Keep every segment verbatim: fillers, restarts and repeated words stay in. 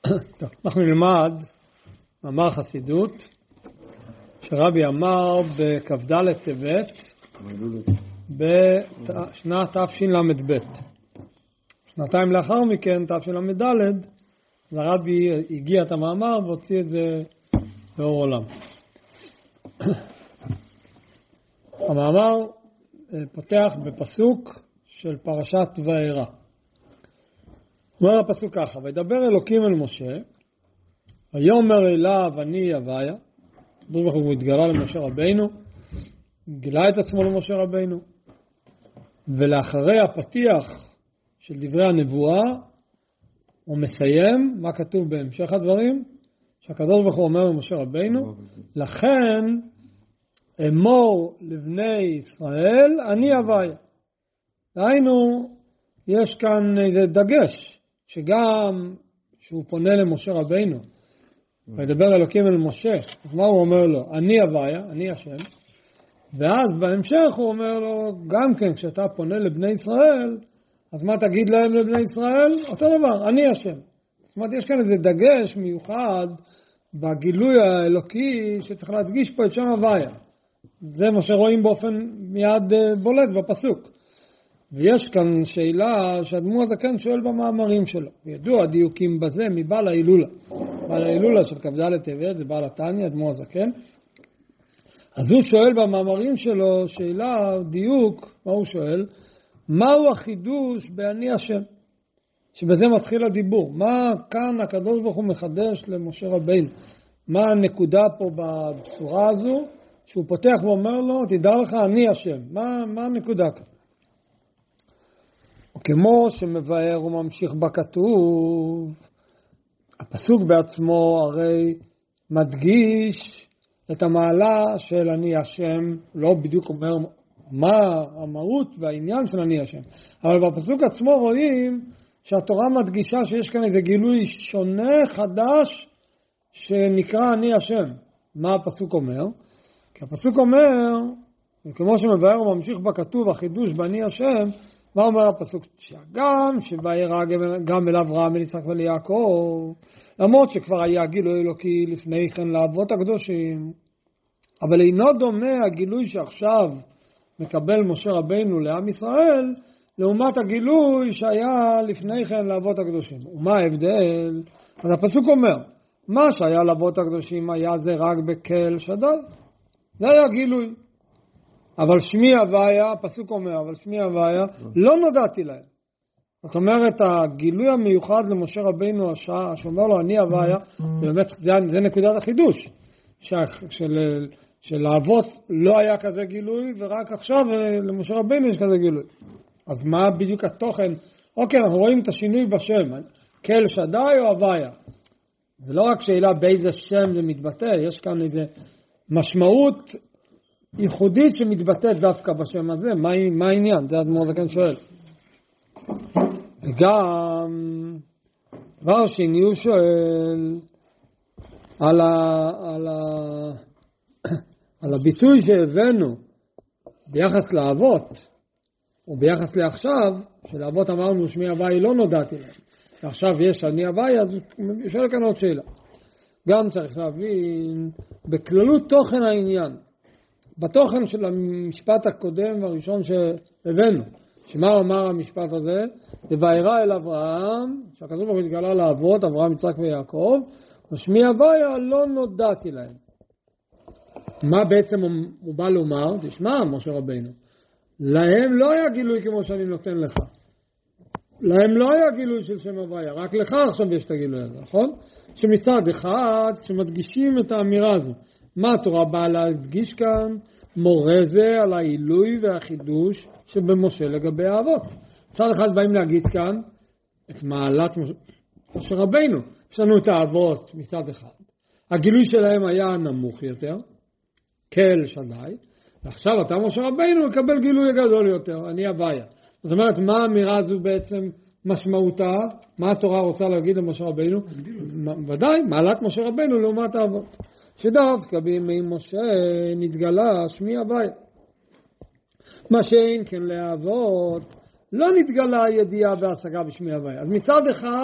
טוב, אנחנו נלמד מאמר חסידות שרבי אמר בכ"ד טבת בשנת תשל"ב. שנתיים לאחר מכן, תשל"ד, הרבי הגיע את המאמר והוציא את זה לאור עולם. המאמר פותח בפסוק של פרשת וארא. אומר הפסוק ככה: וידבר אלוקים אל משה, ויאמר אליו אני הוויה. הקדוש ברוך הוא התגלה למשה רבינו, גילה את עצמו למשה רבינו, ולאחרי הפתיח של דברי הנבואה הוא מסיים מה כתוב בהמשך הדברים, שהקדוש ברוך הוא אומר למשה רבינו, לכן אמור לבני ישראל אני הוויה. דהיינו, יש כאן איזה דגש, שגם שהוא פונה למשה רבינו, וידבר אלוקים אל משה, אז מה הוא אומר לו? אני הוויה, אני השם. ואז בהמשך הוא אומר לו, גם כן כשאתה פונה לבני ישראל, אז מה תגיד להם לבני ישראל? אותו דבר, אני השם. זאת אומרת, יש כאן איזה דגש מיוחד בגילוי האלוקי שצריך להדגיש פה את שם הוויה. זה מה שרואים באופן מיד בולט בפסוק. ויש כאן שאלה שהאדמו"ר הזקן שואל במאמרים שלו. וידוע דיוקים בזה מבעל ההילולה. בעל ההילולה של כ"ד טבת, זה בעל התניא, האדמו"ר הזקן. אז הוא שואל במאמרים שלו שאלה, דיוק, מה הוא שואל? מהו החידוש באני השם? שבזה מתחיל הדיבור. מה כאן הקדוש ברוך הוא מחדש למשה רבינו? מה הנקודה פה בבשורה הזו? שהוא פותח ואומר לו, תדע לך אני השם. מה, מה הנקודה כאן? כמו שמבאר וממשיך בכתוב, הפסוק בעצמו הרי מדגיש את המעלה של אני השם, לא בדיוק אומר מה המהות והעניין של אני השם, אבל בפסוק עצמו רואים שהתורה מדגישה שיש כאן איזה גילוי שונה, חדש, שנקרא אני השם. מה הפסוק אומר? כי הפסוק אומר, כמו שמבאר וממשיך בכתוב, החידוש באני השם, מה אומר הפסוק? שגם שבארא גם אל אברהם, אל יצחק וליעקב, למרות שכבר היה גילוי אלוקי לפני כן לאבות הקדושים, אבל אינו דומה הגילוי שעכשיו מקבל משה רבינו לעם ישראל, לעומת הגילוי שהיה לפני כן לאבות הקדושים. ומה ההבדל? אז הפסוק אומר, מה שהיה לאבות הקדושים היה זה רק בקהל שדי. זה היה גילוי. אבל שמי הוויה, הפסוק אומר, אבל שמי הוויה, לא נודעתי להם. זאת אומרת, הגילוי המיוחד למשה רבינו השעה, שאומר לו, אני הוויה, זה באמת, זה, זה נקודת החידוש. של, של, של האבות לא היה כזה גילוי, ורק עכשיו למשה רבינו יש כזה גילוי. אז מה בדיוק התוכן? אוקיי, אנחנו רואים את השינוי בשם, כאל שדי או הוויה. זה לא רק שאלה באיזה שם זה מתבטא, יש כאן איזה משמעות ייחודית שמתבטאת דווקא בשם הזה. מה, מה העניין? זה האדמו"ר הזקן שואל. וגם דבר שני הוא שואל על, ה, על, ה, על הביטוי שהבאנו ביחס לאבות וביחס לעכשיו, שלאבות אמרנו שמי הוויה לא נודעתי להם, ועכשיו יש אני הוויה, אז הוא שואל כאן עוד שאלה. גם צריך להבין בכללות תוכן העניין, בתוכן של המשפט הקודם והראשון שהבאנו, שמה אמר המשפט הזה? וארא אל אברהם, שהקדוש ברוך הוא התגלה לאבות, אברהם, יצחק ויעקב, ושמי הוויה לא נודעתי להם. מה בעצם הוא בא לומר? תשמע, משה רבינו, להם לא היה גילוי כמו שאני נותן לך. להם לא היה גילוי של שם הוויה, רק לך עכשיו יש את הגילוי הזה, נכון? שמצד אחד, כשמדגישים את האמירה הזו, מה התורה באה להדגיש כאן? מורה זה על העילוי והחידוש שבמשה לגבי האבות. מצד אחד באים להגיד כאן את מעלת משה רבינו. יש לנו את האבות מצד אחד. הגילוי שלהם היה נמוך יותר, כאל שדי, ועכשיו אתה משה רבינו מקבל גילוי גדול יותר, אני הוויה. זאת אומרת, מה האמירה הזו בעצם משמעותה? מה התורה רוצה להגיד למשה רבינו? ודאי, מעלת משה רבינו לעומת האבות. שדווקא בימי משה נתגלה שמי הוויה. מה שאין כן לאבות, לא נתגלה הידיעה וההשגה בשמי הוויה. אז מצד אחד,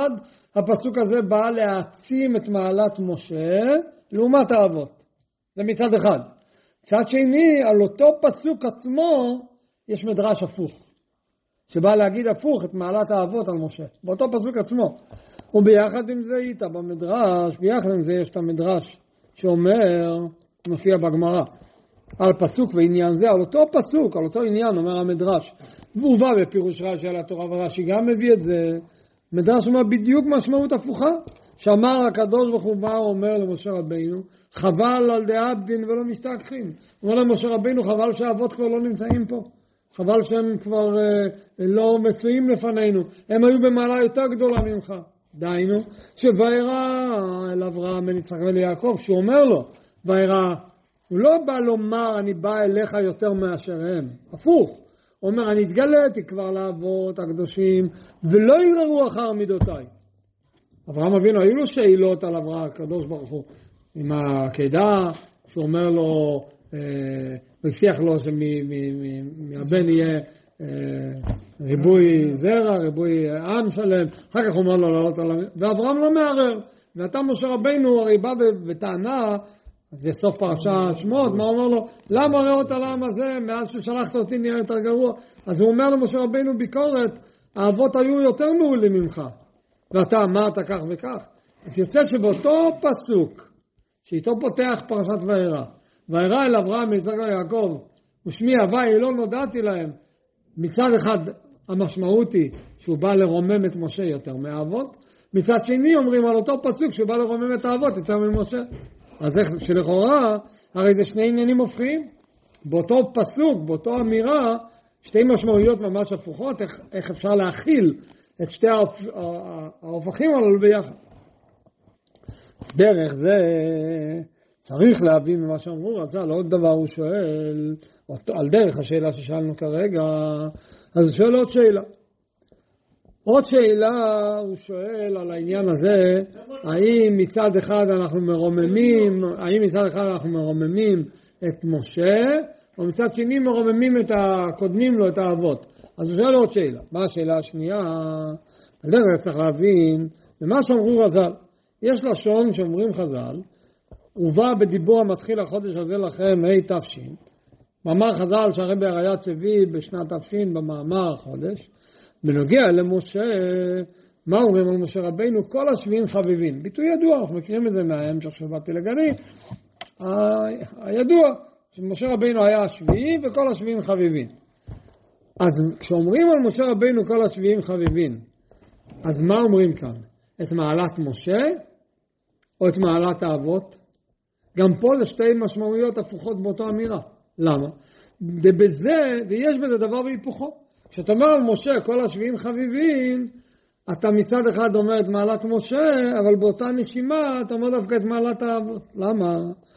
הפסוק הזה בא להעצים את מעלת משה לעומת האבות. זה מצד אחד. מצד שני, על אותו פסוק עצמו יש מדרש הפוך, שבא להגיד הפוך את מעלת האבות על משה, באותו פסוק עצמו. וביחד עם זה איתה במדרש, ביחד עם זה יש את המדרש שאומר, מופיע בגמרא, על פסוק ועניין זה, על אותו פסוק, על אותו עניין, אומר המדרש, והוא בא בפירוש רש"י על התורה, ורש"י גם מביא את זה, מדרש אומר בדיוק משמעות הפוכה, שאמר הקדוש ברוך הוא בא אומר למשה רבינו, חבל על דאבדין ולא משתכחין. אומר למשה רבינו, חבל שהאבות כבר לא נמצאים פה, חבל שהם כבר אה, לא מצויים לפנינו, הם היו במעלה יותר גדולה ממך. דיינו, שוירא אל אברהם בן יצחק וליעקב, שהוא אומר לו, וירא, הוא לא בא לומר אני בא אליך יותר מאשר הם, הפוך, הוא אומר אני התגליתי כבר לאבות הקדושים ולא יגררו אחר מידותיי. אברהם אבינו היו לו שאלות על אברהם הקדוש ברוך הוא עם העקדה, שהוא אומר לו, מבטיח לו שמהבן יהיה ריבוי זרע, ריבוי עם שלם, אחר כך הוא אומר לו לעלות עליו, ואברהם לא מערער. ואתה משה רבינו הרי בא בטענה, זה סוף פרשה שמות, מה הוא אומר לו? למה ראות על העם הזה, מאז ששלחת אותי נהיה יותר גרוע? אז הוא אומר למשה רבינו ביקורת, האבות היו יותר מעולים ממך, ואתה אמרת כך וכך. אז יוצא שבאותו פסוק, שאיתו פותח פרשת וירא, וירא אל אברהם יצחק ויעקב, ושמי הווי לא נודעתי להם, מצד אחד המשמעות היא שהוא בא לרומם את משה יותר מהאבות, מצד שני אומרים על אותו פסוק שהוא בא לרומם את האבות יותר ממשה. אז איך שלכאורה, הרי זה שני עניינים הופכים, באותו פסוק, באותו אמירה, שתי משמעויות ממש הפוכות, איך, איך אפשר להכיל את שתי ההופכים הללו ביחד. דרך זה צריך להבין ממה שאמרו, רצה, עוד דבר הוא שואל, על דרך השאלה ששאלנו כרגע, אז הוא שואל עוד שאלה. עוד שאלה הוא שואל על העניין הזה, האם מצד אחד אנחנו מרוממים, האם מצד אחד אנחנו מרוממים את משה, או מצד שני מרוממים את הקודמים לו, את האבות. אז הוא שואל עוד שאלה. מה השאלה השנייה? על דרך צריך להבין, ומה שאמרו חז"ל, יש לשון שאומרים חז"ל, ובא בדיבור המתחיל החודש הזה לכם, ה' תש"ין, מאמר חז"ל שהרבי הראי"ה צבי בשנת תש"ין במאמר החודש, בנוגע למשה, מה אומרים על משה רבינו? כל השביעים חביבין. ביטוי ידוע, אנחנו מכירים את זה מההמשך שבאתי לגני, הידוע, שמשה רבינו היה השביעי וכל השביעים חביבין. אז כשאומרים על משה רבינו כל השביעים חביבין, אז מה אומרים כאן? את מעלת משה או את מעלת האבות? גם פה זה שתי משמעויות הפוכות באותו אמירה. למה? ובזה, ויש בזה דבר בהיפוכו. כשאתה אומר על משה כל השביעים חביבין, אתה מצד אחד אומר את מעלת משה, אבל באותה נשימה אתה אומר דווקא את מעלת האבות. למה?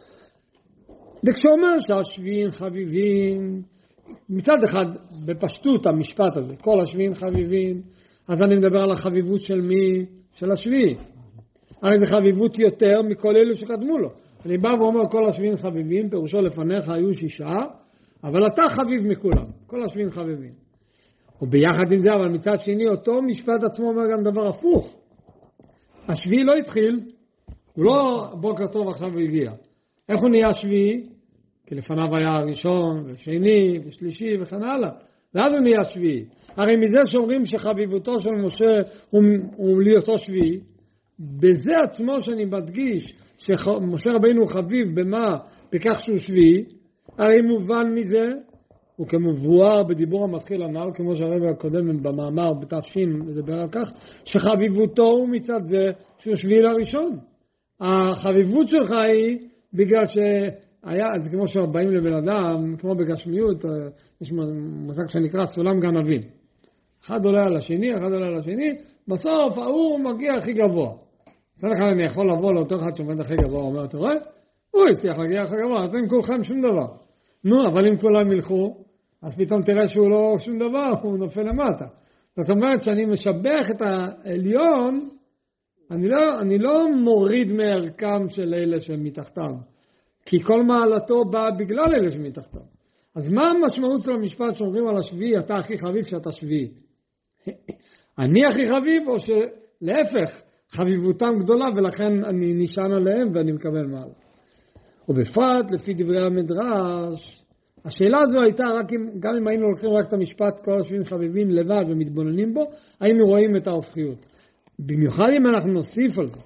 וכשאומר שהשביעים חביבין, מצד אחד בפשטות המשפט הזה, כל השביעים חביבין, אז אני מדבר על החביבות של מי? של השביעי. הרי זה חביבות יותר מכל אלו שקדמו לו. אני בא ואומר כל השביעים חביבין, פירושו לפניך היו שישה, אבל אתה חביב מכולם, כל השביעים חביבין. וביחד עם זה, אבל מצד שני, אותו משפט עצמו אומר גם דבר הפוך. השביעי לא התחיל, הוא לא בוקר טוב עכשיו הוא הגיע. איך הוא נהיה שביעי? כי לפניו היה הראשון, ושני, ושלישי, וכן הלאה. ואז הוא נהיה שביעי. הרי מזה שאומרים שחביבותו של משה הוא, הוא להיותו שביעי, בזה עצמו שאני מדגיש שמשה רבינו חביב במה? בכך שהוא שביעי, הרי מובן מזה, וכמבואר בדיבור המתחיל הנ"ל, כמו שהרבי הקודם במאמר בתש"ין מדבר על כך, שחביבותו הוא מצד זה שהוא שביעי לראשון. החביבות שלך היא בגלל שהיה, זה כמו שבאים לבן אדם, כמו בגשמיות, יש מושג שנקרא סולם גנבים. אחד עולה על השני, אחד עולה על השני, בסוף ההוא מגיע הכי גבוה. מצד אחד אני יכול לבוא לאותו אחד שעומד הכי גבוה, הוא אומר, אתה רואה? הוא הצליח להגיע הכי גבוה, אתם כולכם שום דבר. נו, אבל אם כולם ילכו, אז פתאום תראה שהוא לא שום דבר, הוא נופל למטה. זאת אומרת שאני משבח את העליון, אני לא, אני לא מוריד מערכם של אלה שמתחתם, כי כל מעלתו באה בגלל אלה שמתחתם. אז מה המשמעות של המשפט שאומרים על השביעי, אתה הכי חביב שאתה שביעי? אני הכי חביב או שלהפך, חביבותם גדולה, ולכן אני נשען עליהם ואני מקבל מעלה. ובפרט, לפי דברי המדרש, השאלה הזו הייתה רק אם, גם אם היינו הולכים רק את המשפט כל השביעים חביבים לבד ומתבוננים בו, היינו רואים את ההופכיות. במיוחד אם אנחנו נוסיף על זה.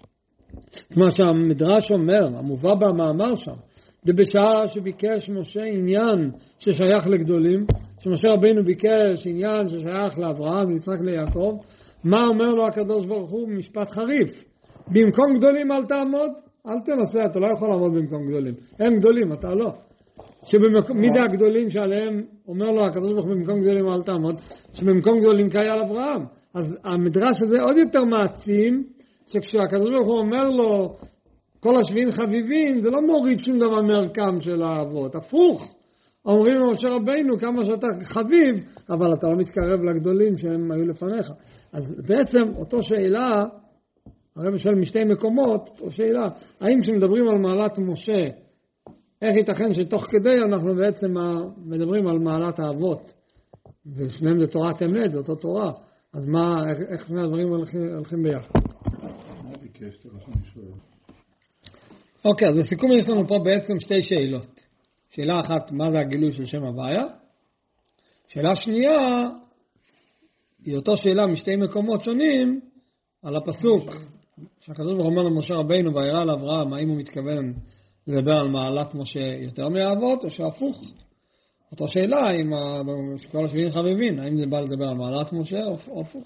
כמו שהמדרש אומר, המובא במאמר שם, זה בשעה שביקש משה עניין ששייך לגדולים, שמשה רבינו ביקש עניין ששייך לאברהם, ליצחק ליעקב, מה אומר לו הקדוש ברוך הוא במשפט חריף? במקום גדולים אל תעמוד, אל תנסה, אתה לא יכול לעמוד במקום גדולים. הם גדולים, אתה לא. שבמקום, מי זה הגדולים שעליהם אומר לו הקדוש ברוך הוא במקום גדולים אל תעמוד, שבמקום גדולים קיים על אברהם. אז המדרש הזה עוד יותר מעצים, שכשהקדוש ברוך הוא אומר לו כל השביעים חביבים, זה לא מוריד שום דבר מערכם של האבות, הפוך. אומרים לו משה רבינו כמה שאתה חביב, אבל אתה לא מתקרב לגדולים שהם היו לפניך. אז בעצם אותו שאלה, הרי בשביל משתי מקומות, אותו שאלה, האם כשמדברים על מעלת משה, איך ייתכן שתוך כדי אנחנו בעצם מדברים על מעלת האבות, ושניהם זה תורת אמת, זה אותו תורה, אז מה, איך, איך שני הדברים הולכים, הולכים ביחד? מה ביקש? אני שואל. אוקיי, אז לסיכום יש לנו פה בעצם שתי שאלות. שאלה אחת, מה זה הגילוי של שם הוויה? שאלה שנייה, היא אותו שאלה משתי מקומות שונים, על הפסוק, שהקדוש ברוך הוא אומר למשה רבינו, וירא לאברהם, האם הוא מתכוון לדבר על מעלת משה יותר מהאבות, או שהפוך? אותה שאלה, עם כל השביעים חביבים, האם זה בא לדבר על מעלת משה או הפוך?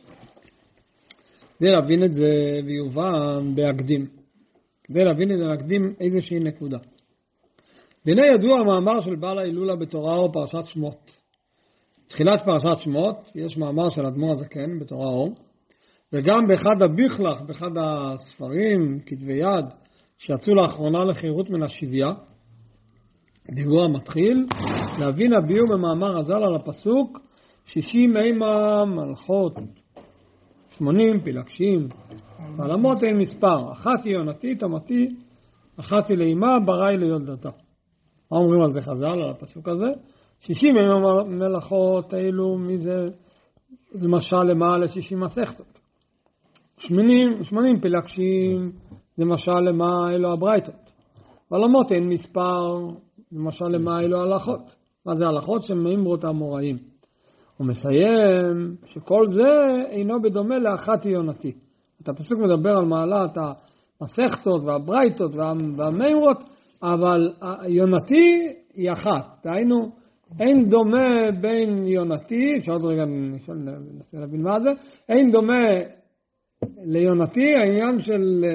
כדי להבין את זה ויובן בהקדים. כדי להבין את זה להקדים איזושהי נקודה. והנה ידוע המאמר של בעל ההילולה בתורה אור פרשת שמות. תחילת פרשת שמות, יש מאמר של אדמו"ר הזקן בתורה אור, וגם באחד הביכלך, באחד הספרים, כתבי יד, שיצאו לאחרונה לחירות מן השביה, דיבור המתחיל, להבין הביאו במאמר הזל על הפסוק, שישים אימה מלכות, שמונים פילגשים, ועלמות אין מספר, אחת היא יונתית, אמתי, אחת היא לאימה, בראי ליולדתה. מה אומרים על זה חז"ל, על הפסוק הזה? שישים אימה מלכות, אילו מי זה, למשל למה לשישים מסכתות. שמונים, שמונים פילגשים, זה משל למה אלו הברייתות. ועלמות אין מספר, זה משל למה אלו הלכות. מה זה הלכות? שמאמרות המוראים. הוא מסיים שכל זה אינו בדומה לאחת יונתי. את הפסוק מדבר על מעלת המסכתות והברייתות והמאמרות, אבל יונתי היא אחת. דהיינו, אין דומה בין יונתי, אפשר עוד רגע ננסה להבין מה זה, אין דומה ליונתי העניין של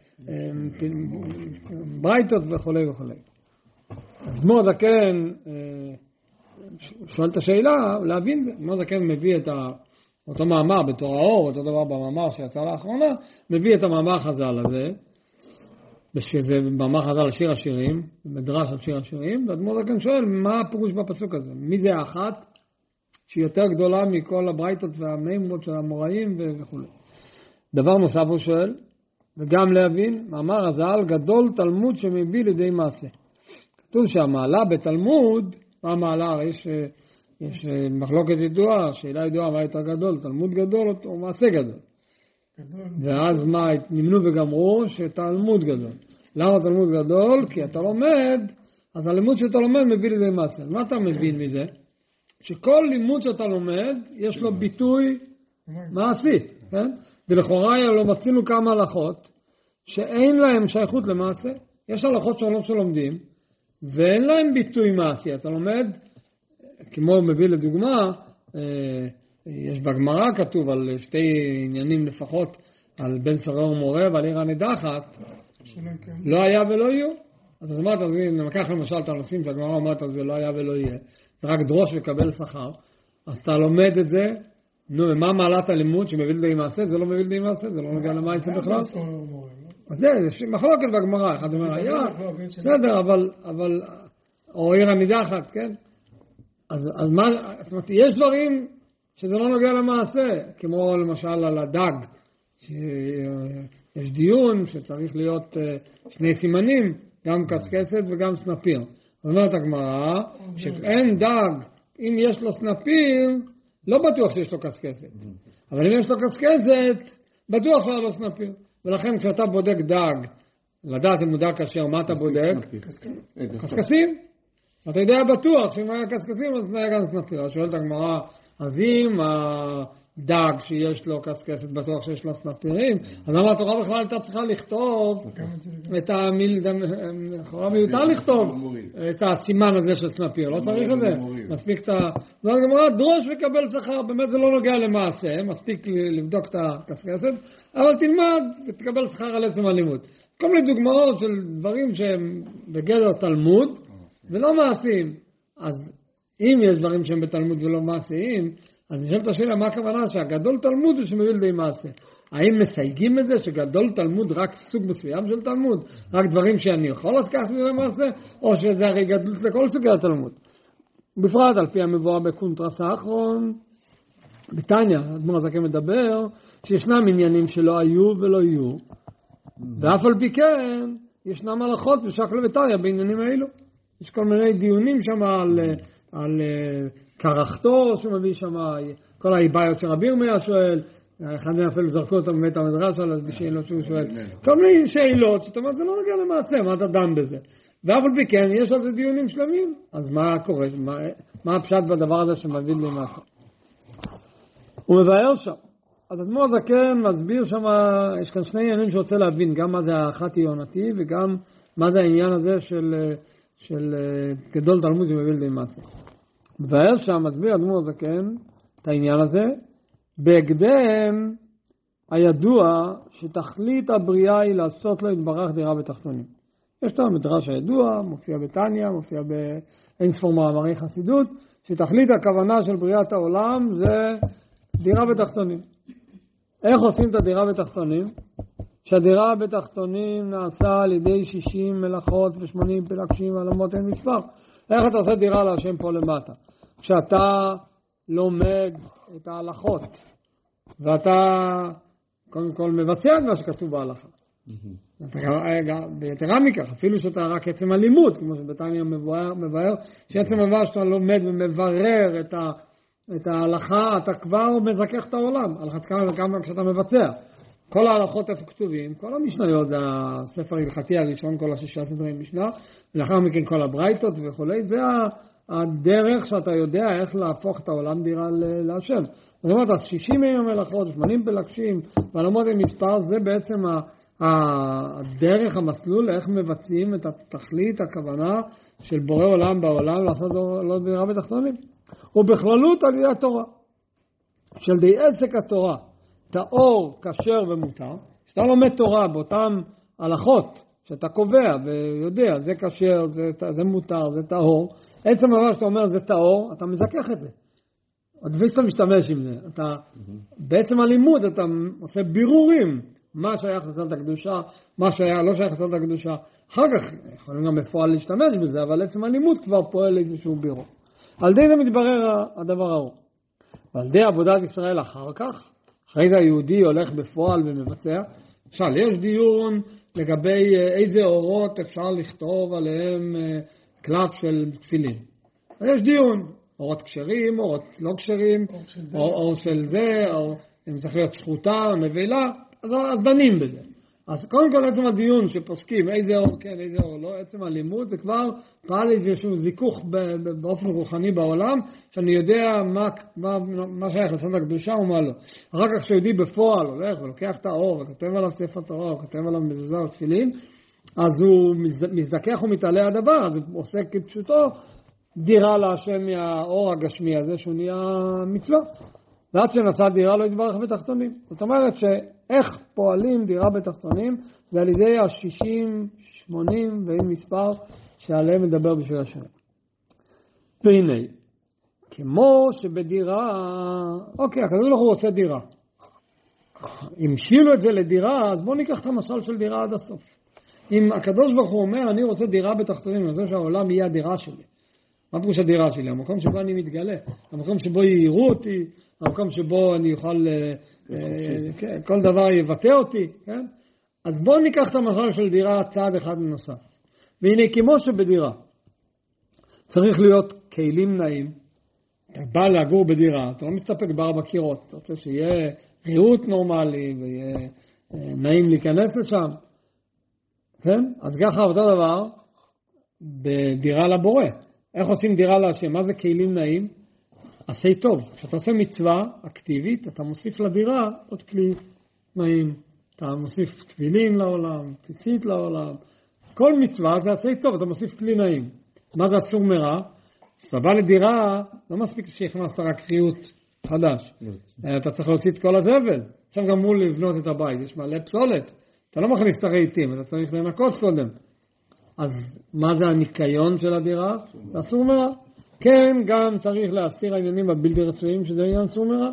ברייתות וכו' וכו'. אז אדמו"ר הזקן שואל את השאלה, להבין זה. אדמו"ר הזקן מביא את אותו מאמר בתורה אור, אותו דבר במאמר שיצא לאחרונה, מביא את המאמר חז"ל הזה, שזה מאמר חז"ל על שיר השירים, מדרש על שיר השירים, ואדמו"ר הזקן שואל, מה הפירוש בפסוק הזה? מי זה האחת שהיא יותר גדולה מכל הברייתות והמאמרות של המוראים וכו'. דבר נוסף הוא שואל, וגם להבין, מאמר הז"ל גדול תלמוד שמביא לידי מעשה. כתוב שהמעלה בתלמוד, מה המעלה? יש, יש מחלוקת ידועה, שאלה ידועה מה יותר גדול, תלמוד גדול או מעשה גדול. גדול. ואז מה, נמנו וגמרו שתלמוד גדול. למה תלמוד גדול? כי אתה לומד, אז הלימוד שאתה לומד מביא לידי מעשה. אז מה אתה מבין מזה? שכל לימוד שאתה לומד, יש לו ביטוי מעשי, כן? ולכאורה לא מצינו כמה הלכות שאין להם שייכות למעשה. יש הלכות שונות שלומדים ואין להם ביטוי מעשי. אתה לומד, כמו מביא לדוגמה, יש בגמרא כתוב על שתי עניינים לפחות, על בן סורר ומורה ועל עיר הנידחת, לא היה ולא יהיו. אז זאת אומרת, ניקח למשל את הנושאים שהגמרא אומרת על זה לא היה ולא יהיה, זה רק דרוש וקבל שכר. אז אתה לומד את זה, נו, מה מעלת הלימוד שמביא לידי מעשה? זה לא מביא לידי מעשה, זה לא נוגע למעשה בכלל. אז זה, זה מחלוקת בגמרא, אחד אומר היה, בסדר, אבל, אבל, או עיר הנידחת, כן? אז, אז מה, זאת אומרת, יש דברים שזה לא נוגע למעשה, כמו למשל על הדג, שיש דיון שצריך להיות שני סימנים, גם קסקסת וגם סנפיר. זאת אומרת הגמרא, שאין דג, אם יש לו סנפיר, לא בטוח שיש לו קסקסת. אבל אם יש לו קסקסת, בטוח שהיה לו סנפיר. ולכן כשאתה בודק דג, לדעת אם הוא דג כשר, מה אתה בודק? קסקסים. אתה יודע בטוח שאם היה קסקסים אז היה גם סנפיר. שואלת הגמרא, אז אם הדג שיש לו קסקסת בטוח שיש לו סנפירים, אז למה התורה בכלל הייתה צריכה לכתוב את המיל, לכאורה מיותר לכתוב את הסימן הזה של סנפיר, לא צריך את זה. מספיק את ה... והגמרא דרוש וקבל שכר, באמת זה לא נוגע למעשה, מספיק לבדוק את הקסקסת, אבל תלמד ותקבל שכר על עצם הלימוד. כל מיני דוגמאות של דברים שהם בגדר תלמוד ולא מעשיים. אז אם יש דברים שהם בתלמוד ולא מעשיים, אז נשאלת השאלה, מה הכוונה שהגדול תלמוד הוא שמביא לידי מעשה? האם מסייגים את זה שגדול תלמוד רק סוג מסוים של תלמוד? רק דברים שאני יכול לקחת מזה מעשה? או שזה הרי גדלות לכל סוגי התלמוד? בפרט על פי המבואר בקונטרס האחרון, בתניא, אדמו"ר הזקן מדבר, שישנם עניינים שלא היו ולא יהיו, ואף על פי כן, ישנם הלכות ושקלא וטריא בעניינים האלו. יש כל מיני דיונים שם על... על קרחתו שהוא מביא שם, כל הבעיות שרבי ירמיה שואל, אחד מהם אפילו זרקו אותו מבית המדרש על השאלות שהוא שואל, כל מיני שאלות, זאת אומרת, זה לא נוגע למעשה, מה אתה דן בזה? ואף על פי כן, יש על זה דיונים שלמים, אז מה קורה? מה, מה הפשט בדבר הזה שמביא למעשה? הוא מבאר שם. אז אדמו"ר הזקן מסביר שם, יש כאן שני עניינים שרוצה להבין, גם מה זה החטא עונתי, וגם מה זה העניין הזה של... של גדול תלמוד שמביא לידי מעשה. מבאר שם, מסביר אדמו"ר הזקן את העניין הזה, בהקדם הידוע שתכלית הבריאה היא לעשות לו יתברך דירה בתחתונים. יש את המדרש הידוע, מופיע בתניא, מופיע באין ספור מאמרי חסידות, שתכלית הכוונה של בריאת העולם זה דירה בתחתונים. איך עושים את הדירה בתחתונים? שהדירה בתחתונים נעשה על ידי שישים מלאכות ושמונים פלגשים ועלמות אין מספר. איך אתה עושה דירה להשם פה למטה? כשאתה לומד את ההלכות, ואתה קודם כל מבצע את מה שכתוב בהלכה. ויתרה מכך, אפילו שאתה רק עצם הלימוד, כמו שבתניא מבאר, שעצם הבא שאתה לומד ומברר את, ה, את ההלכה, אתה כבר מזכך את העולם, על אחת כמה וכמה כשאתה מבצע. כל ההלכות איפה כתובים, כל המשניות, זה הספר ההלכתי הראשון, כל השישה סדרי משנה, ולאחר מכן כל הברייתות וכו', זה הדרך שאתה יודע איך להפוך את העולם דירה להשם. זאת אומרת, אז שישים יום מלאכות, שמונים פלגשים, ועלמות עם מספר, זה בעצם הדרך, המסלול, איך מבצעים את התכלית, הכוונה של בורא עולם בעולם, לעשות לא דירה בתחתונים. ובכללות על ידי התורה, של די עסק התורה, טהור, כשר ומותר. כשאתה לומד תורה באותן הלכות שאתה קובע ויודע, זה כשר, זה, זה מותר, זה טהור, עצם דבר שאתה אומר זה טהור, אתה מזכך את זה. עוד לפני שאתה משתמש עם זה. אתה, mm-hmm. בעצם הלימוד אתה עושה בירורים, מה שייך לצלת הקדושה, מה שייך, לא שייך לצלת הקדושה. אחר כך יכולים גם בפועל להשתמש בזה, אבל עצם הלימוד כבר פועל איזשהו בירור. על די זה מתברר הדבר ההוא. ועל די עבודת ישראל אחר כך, אחרי זה היהודי הולך בפועל ומבצע. עכשיו, יש דיון לגבי איזה אורות אפשר לכתוב עליהם קלף של תפילין. יש דיון, אורות כשרים, אורות לא כשרים, או, או של זה, או אם צריך להיות שחוטה, נבלה, אז, אז דנים בזה. אז קודם כל עצם הדיון שפוסקים איזה אור כן, איזה אור לא, עצם הלימוד, זה כבר פעל איזשהו זיכוך באופן רוחני בעולם, שאני יודע מה, מה, מה שייך לצד הקדושה ומה לא. אחר כך שיהודי בפועל הולך ולוקח את האור וכתב עליו ספר תורה או כתב עליו מזוזה או תפילין, אז הוא מזדכך ומתעלה הדבר, אז הוא עושה כפשוטו דירה להשם מהאור הגשמי הזה שהוא נהיה מצווה. ועד שנעשה דירה לא יתברך בתחתונים. זאת אומרת שאיך פועלים דירה בתחתונים זה על ידי ה-שישים, שמונים ואין מספר שעליהם מדבר בשביל השם. והנה, כמו שבדירה, אוקיי, הקדוש ברוך הוא רוצה דירה. אם שילו את זה לדירה, אז בואו ניקח את המשל של דירה עד הסוף. אם הקדוש ברוך הוא אומר, אני רוצה דירה בתחתונים, אני רוצה שהעולם יהיה הדירה שלי. מה פירוש הדירה שלי? המקום שבו אני מתגלה, המקום שבו יראו אותי, המקום שבו אני יכול, כל דבר יבטא אותי, כן? אז בואו ניקח את המשל של דירה צעד אחד נוסף. והנה, כמו שבדירה צריך להיות כלים נעים, אתה בא לגור בדירה, אתה לא מסתפק בארבע קירות, אתה רוצה שיהיה ריהוט נורמלי, ויהיה נעים להיכנס לשם. כן? אז ככה אותו דבר בדירה לבורא. איך עושים דירה להשם? מה זה כלים נעים? עשי טוב. כשאתה עושה מצווה אקטיבית, אתה מוסיף לדירה עוד כלי נעים. אתה מוסיף תפילין לעולם, ציצית לעולם. כל מצווה זה עשי טוב, אתה מוסיף כלי נעים. מה זה אסור מרע? כשאתה בא לדירה, לא מספיק שהכנסת רק ריהוט חדש. אתה צריך להוציא את כל הזבל. עכשיו גם מול לבנות את הבית, יש מלא פסולת. אתה לא מכניס את הרהיטים, אתה צריך לנקות קודם. אז מה זה הניקיון של הדירה? זה אסור מרע. כן, גם צריך להסיר העניינים הבלתי רצויים, שזה עניין אסור מרע.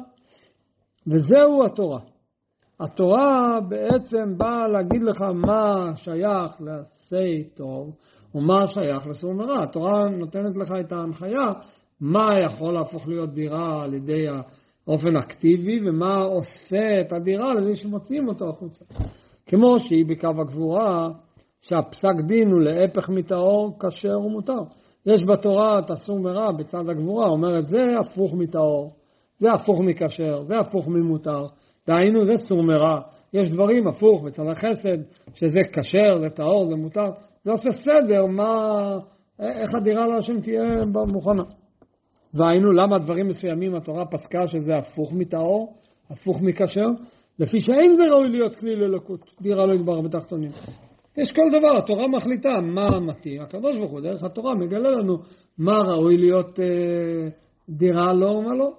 וזהו התורה. התורה בעצם באה להגיד לך מה שייך לעשי טוב, ומה שייך לאסור מרע. התורה נותנת לך את ההנחיה, מה יכול להפוך להיות דירה על ידי האופן אקטיבי, ומה עושה את הדירה לזה שמוציאים אותו החוצה. כמו שהיא בקו הגבורה, שהפסק דין הוא להפך מטהור, כשר ומותר. יש בתורה את אסור מרע בצד הגבורה, אומרת זה הפוך מטהור, זה הפוך מכשר, זה הפוך ממותר. דהיינו זה אסור מרע. יש דברים הפוך בצד החסד, שזה כשר, זה טהור, זה מותר. זה עושה סדר, מה, איך הדירה להשם תהיה במוכנה. והיינו למה דברים מסוימים התורה פסקה שזה הפוך מטהור, הפוך מכשר, לפי שאין זה ראוי להיות כלי ללוקות, דירה לא יתברך בתחתונים. יש כל דבר, התורה מחליטה מה מתאים. הקדוש ברוך הוא דרך התורה מגלה לנו מה ראוי להיות אה, דירה לא ומה לא.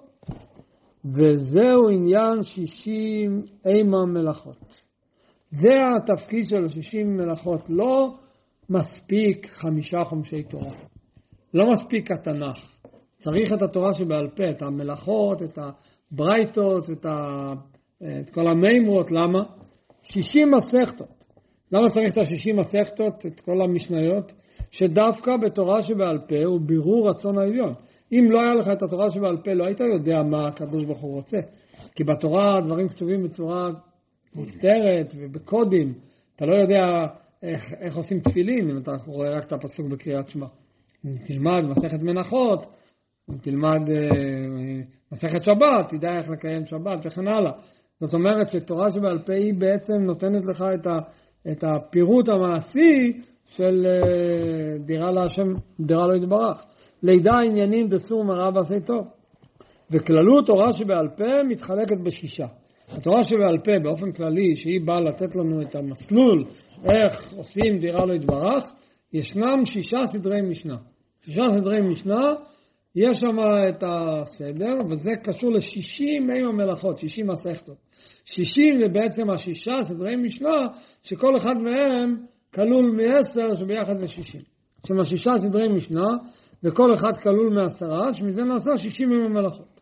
וזהו עניין שישים אימה מלאכות. זה התפקיד של שישים מלאכות. לא מספיק חמישה חומשי תורה. לא מספיק התנ"ך. צריך את התורה שבעל פה, את המלאכות, את הברייתות, את, ה... את כל המימרות. למה? שישים מסכתות. למה צריך את השישים מסכתות, את כל המשניות? שדווקא בתורה שבעל פה הוא בירור רצון העליון. אם לא היה לך את התורה שבעל פה, לא היית יודע מה הקדוש ברוך הוא רוצה. כי בתורה הדברים כתובים בצורה מוסתרת ובקודים. אתה לא יודע איך, איך עושים תפילין, אם אתה רואה רק את הפסוק בקריאת שמע. אם תלמד מסכת מנחות, אם תלמד אה, מסכת שבת, תדע איך לקיים שבת וכן הלאה. זאת אומרת שתורה שבעל פה היא בעצם נותנת לך את, ה, את הפירוט המעשי של אה, דירה להשם, דירה לא יתברך. לידע עניינים דסור מרע ועשי טוב. וכללות תורה שבעל פה מתחלקת בשישה. התורה שבעל פה באופן כללי, שהיא באה לתת לנו את המסלול, איך עושים דירה לא יתברך, ישנם שישה סדרי משנה. שישה סדרי משנה, יש שם את הסדר, וזה קשור לשישים מהם המלאכות, שישים מסכתות. שישים זה בעצם השישה סדרי משנה, שכל אחד מהם כלול מעשר, שביחד זה שישים. שם השישה סדרי משנה, וכל אחד כלול מעשרה, שמזה נעשה שישים מהם המלאכות.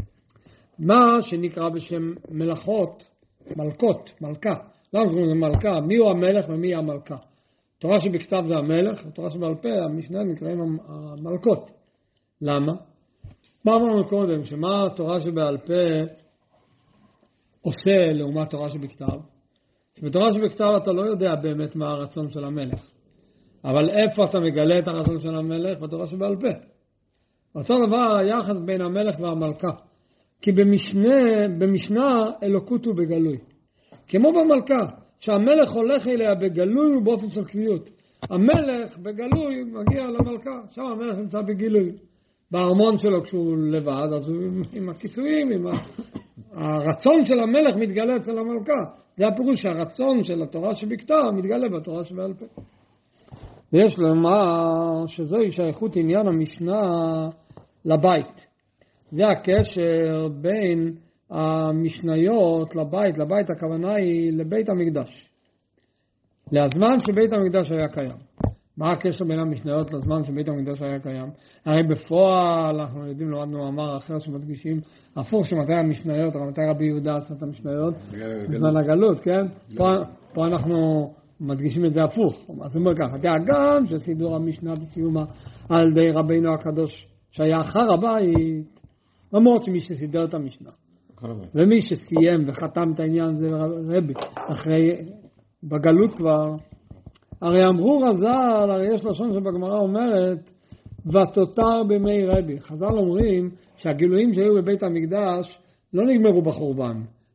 מה שנקרא בשם מלאכות, מלכות, מלכה. למה קוראים לזה מלכה? מי הוא המלך ומי המלכה? תורה שבכתב זה המלך, התורה שבעל פה, המשנה נקראים המלכות. למה? מה אמרנו קודם? שמה התורה שבעל פה עושה לעומת תורה שבכתב? שבתורה שבכתב אתה לא יודע באמת מה הרצון של המלך. אבל איפה אתה מגלה את הרצון של המלך? בתורה שבעל פה. אותו דבר היחס בין המלך והמלכה. כי במשנה, במשנה אלוקות הוא בגלוי. כמו במלכה, שהמלך הולך אליה בגלוי ובאופן של קביעות. המלך בגלוי מגיע למלכה, שם המלך נמצא בגילוי. בארמון שלו כשהוא לבד, אז הוא עם הכיסויים, עם הרצון של המלך מתגלה אצל המלכה. זה הפירוש שהרצון של התורה שבכתב מתגלה בתורה שבעל פה. ויש לומר שזוהי שייכות עניין המשנה לבית. זה הקשר בין המשניות לבית. לבית הכוונה היא לבית המקדש. לזמן שבית המקדש היה קיים. מה הקשר בין המשניות לזמן שבית המקדש היה קיים? הרי בפועל אנחנו יודעים, למדנו מאמר אחר שמדגישים הפוך שמתי המשניות, מתי רבי יהודה עשה את המשניות? בזמן הגלות, כן? פה, פה אנחנו מדגישים את זה הפוך. אז הוא אומר ככה, גם שסידור המשנה בסיומה על ידי רבינו הקדוש שהיה אחר הבית, למרות שמי שסידר את המשנה. ומי שסיים וחתם את העניין זה רבי, אחרי, בגלות כבר, הרי אמרו רז"ל, הרי יש לשון שבגמרא אומרת, ותותר בימי רבי. חז"ל אומרים שהגילויים שהיו בבית המקדש לא נגמרו בחורבן.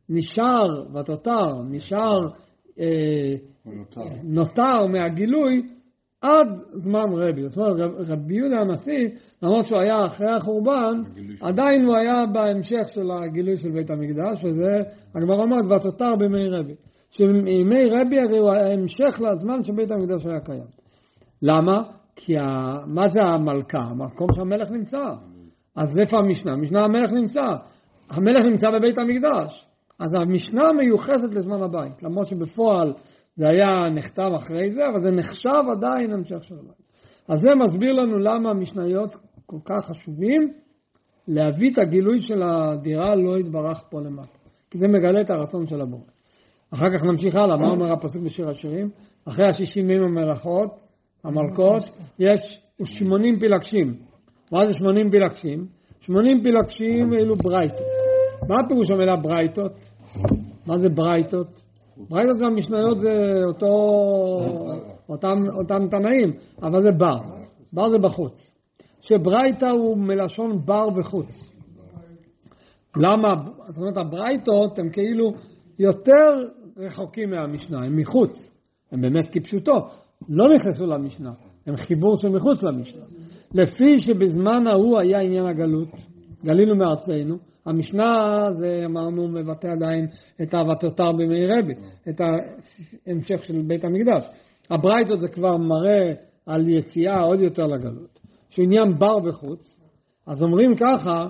נשאר ותותר, נשאר אה, נותר מהגילוי עד זמן רבי. זאת אומרת, רבי יהודה הנשיא, למרות שהוא היה אחרי החורבן, עדיין הוא היה בהמשך של הגילוי של בית המקדש, וזה הגמרא אומרת ותותר בימי רבי. שימי רבי הרי הוא ההמשך לזמן שבית המקדש היה קיים. למה? כי ה... מה זה המלכה? המקום שהמלך נמצא. אז איפה המשנה? המשנה המלך נמצא. המלך נמצא בבית המקדש. אז המשנה מיוחסת לזמן הבית. למרות שבפועל זה היה נכתב אחרי זה, אבל זה נחשב עדיין המשך של הבית. אז זה מסביר לנו למה המשניות כל כך חשובים, להביא את הגילוי של הדירה לא יתברך פה למטה. כי זה מגלה את הרצון של הבורא. אחר כך נמשיך הלאה, מה אומר הפסוק בשיר השירים? אחרי השישים ימים המלאכות, המלכות, יש שמונים פילגשים. מה זה שמונים פילגשים? שמונים פילגשים אלו ברייתות. מה הפירוש המילה ברייתות? מה זה ברייתות? ברייתות והמשניות זה אותו, אותם, אותם תנאים, אבל זה בר. בר זה בחוץ. שברייתה הוא מלשון בר וחוץ. למה? זאת אומרת, הברייתות הם כאילו יותר רחוקים מהמשנה, הם מחוץ. הם באמת כפשוטו. לא נכנסו למשנה, הם חיבור שמחוץ למשנה. לפי שבזמן ההוא היה עניין הגלות, גלינו מארצנו, המשנה זה אמרנו מבטא עדיין את ותותר בימי רבי, את ההמשך של בית המקדש. הברייתות זה כבר מראה על יציאה עוד יותר לגלות, שעניין בר וחוץ. אז אומרים ככה,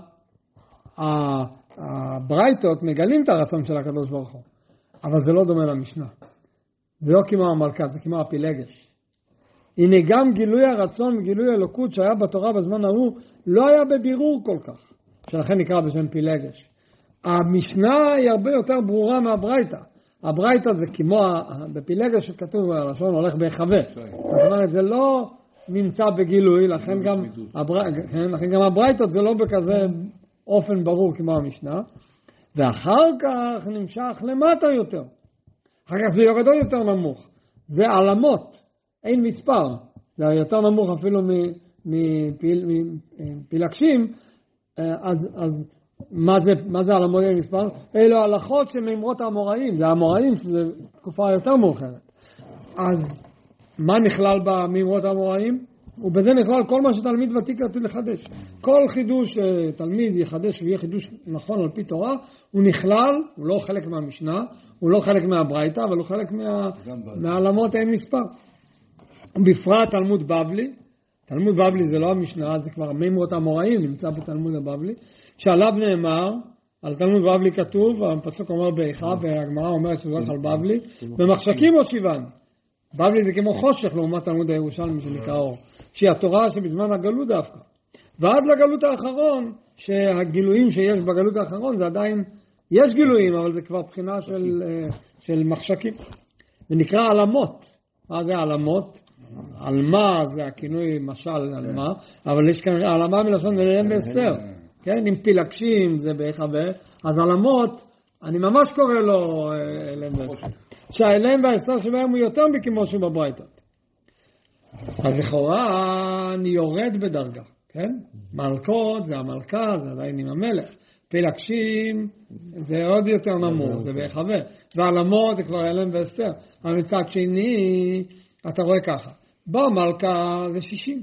הברייתות מגלים את הרצון של הקדוש ברוך הוא, אבל זה לא דומה למשנה. זה לא כמו המלכה, זה כמו הפילגש. הנה גם גילוי הרצון וגילוי אלוקות שהיה בתורה בזמן ההוא, לא היה בבירור כל כך, שלכן נקרא בשם פילגש. המשנה היא הרבה יותר ברורה מהברייתא. הברייתא זה כמו, בפילגש שכתוב, הלשון הולך בהיחווה. זאת אומרת, זה לא נמצא בגילוי, לכן גם, הבר... לכן גם הברייתות זה לא בכזה אופן ברור כמו המשנה. ואחר כך נמשך למטה יותר. אחר כך זה יורד עוד יותר נמוך. זה עלמות, אין מספר. זה יותר נמוך אפילו מפילגשים. אז, אז מה זה, מה זה עלמות אין מספר? אלו הלכות שמאמרות האמוראים. זה האמוראים, שזה תקופה יותר מאוחרת. אז מה נכלל במאמרות האמוראים? ובזה נכלל כל מה שתלמיד ותיק רצה לחדש. כל חידוש תלמיד יחדש ויהיה חידוש נכון על פי תורה, הוא נכלל, הוא לא חלק מהמשנה, הוא לא חלק מהברייתא, אבל הוא חלק מה, מהעלמות אין מספר. בפרט תלמוד בבלי, תלמוד בבלי זה לא המשנה, זה כבר מימרות המוראים, נמצא בתלמוד הבבלי, שעליו נאמר, על תלמוד בבלי כתוב, הפסוק אומר באיכה, והגמרא אומרת שזה על בבלי, במחשכים או שיבן. בבלי זה כמו חושך לעומת תלמוד הירושלמי שנקרא אור, שהיא התורה שבזמן הגלות דווקא. ועד לגלות האחרון, שהגילויים שיש בגלות האחרון זה עדיין, יש גילויים, אבל זה כבר בחינה של, של מחשכים. ונקרא עלמות. מה זה עלמות? עלמה זה הכינוי משל עלמה, אבל יש כאן עלמה מלשון אליהם ואסתר. כן, עם פילגשים זה בהיחווה, אז עלמות, אני ממש קורא לו אליהם ואסתר. שהאליהם והאסתר שבהם הוא יותר מכמו שבברייתות. אז לכאורה אני יורד בדרגה, כן? מלכות זה המלכה, זה עדיין עם המלך. פילגשים זה עוד יותר נמוך, זה בהיחווה. ועלמות זה כבר אליהם ואסתר. אבל מצד שני, אתה רואה ככה. במלכה זה שישים.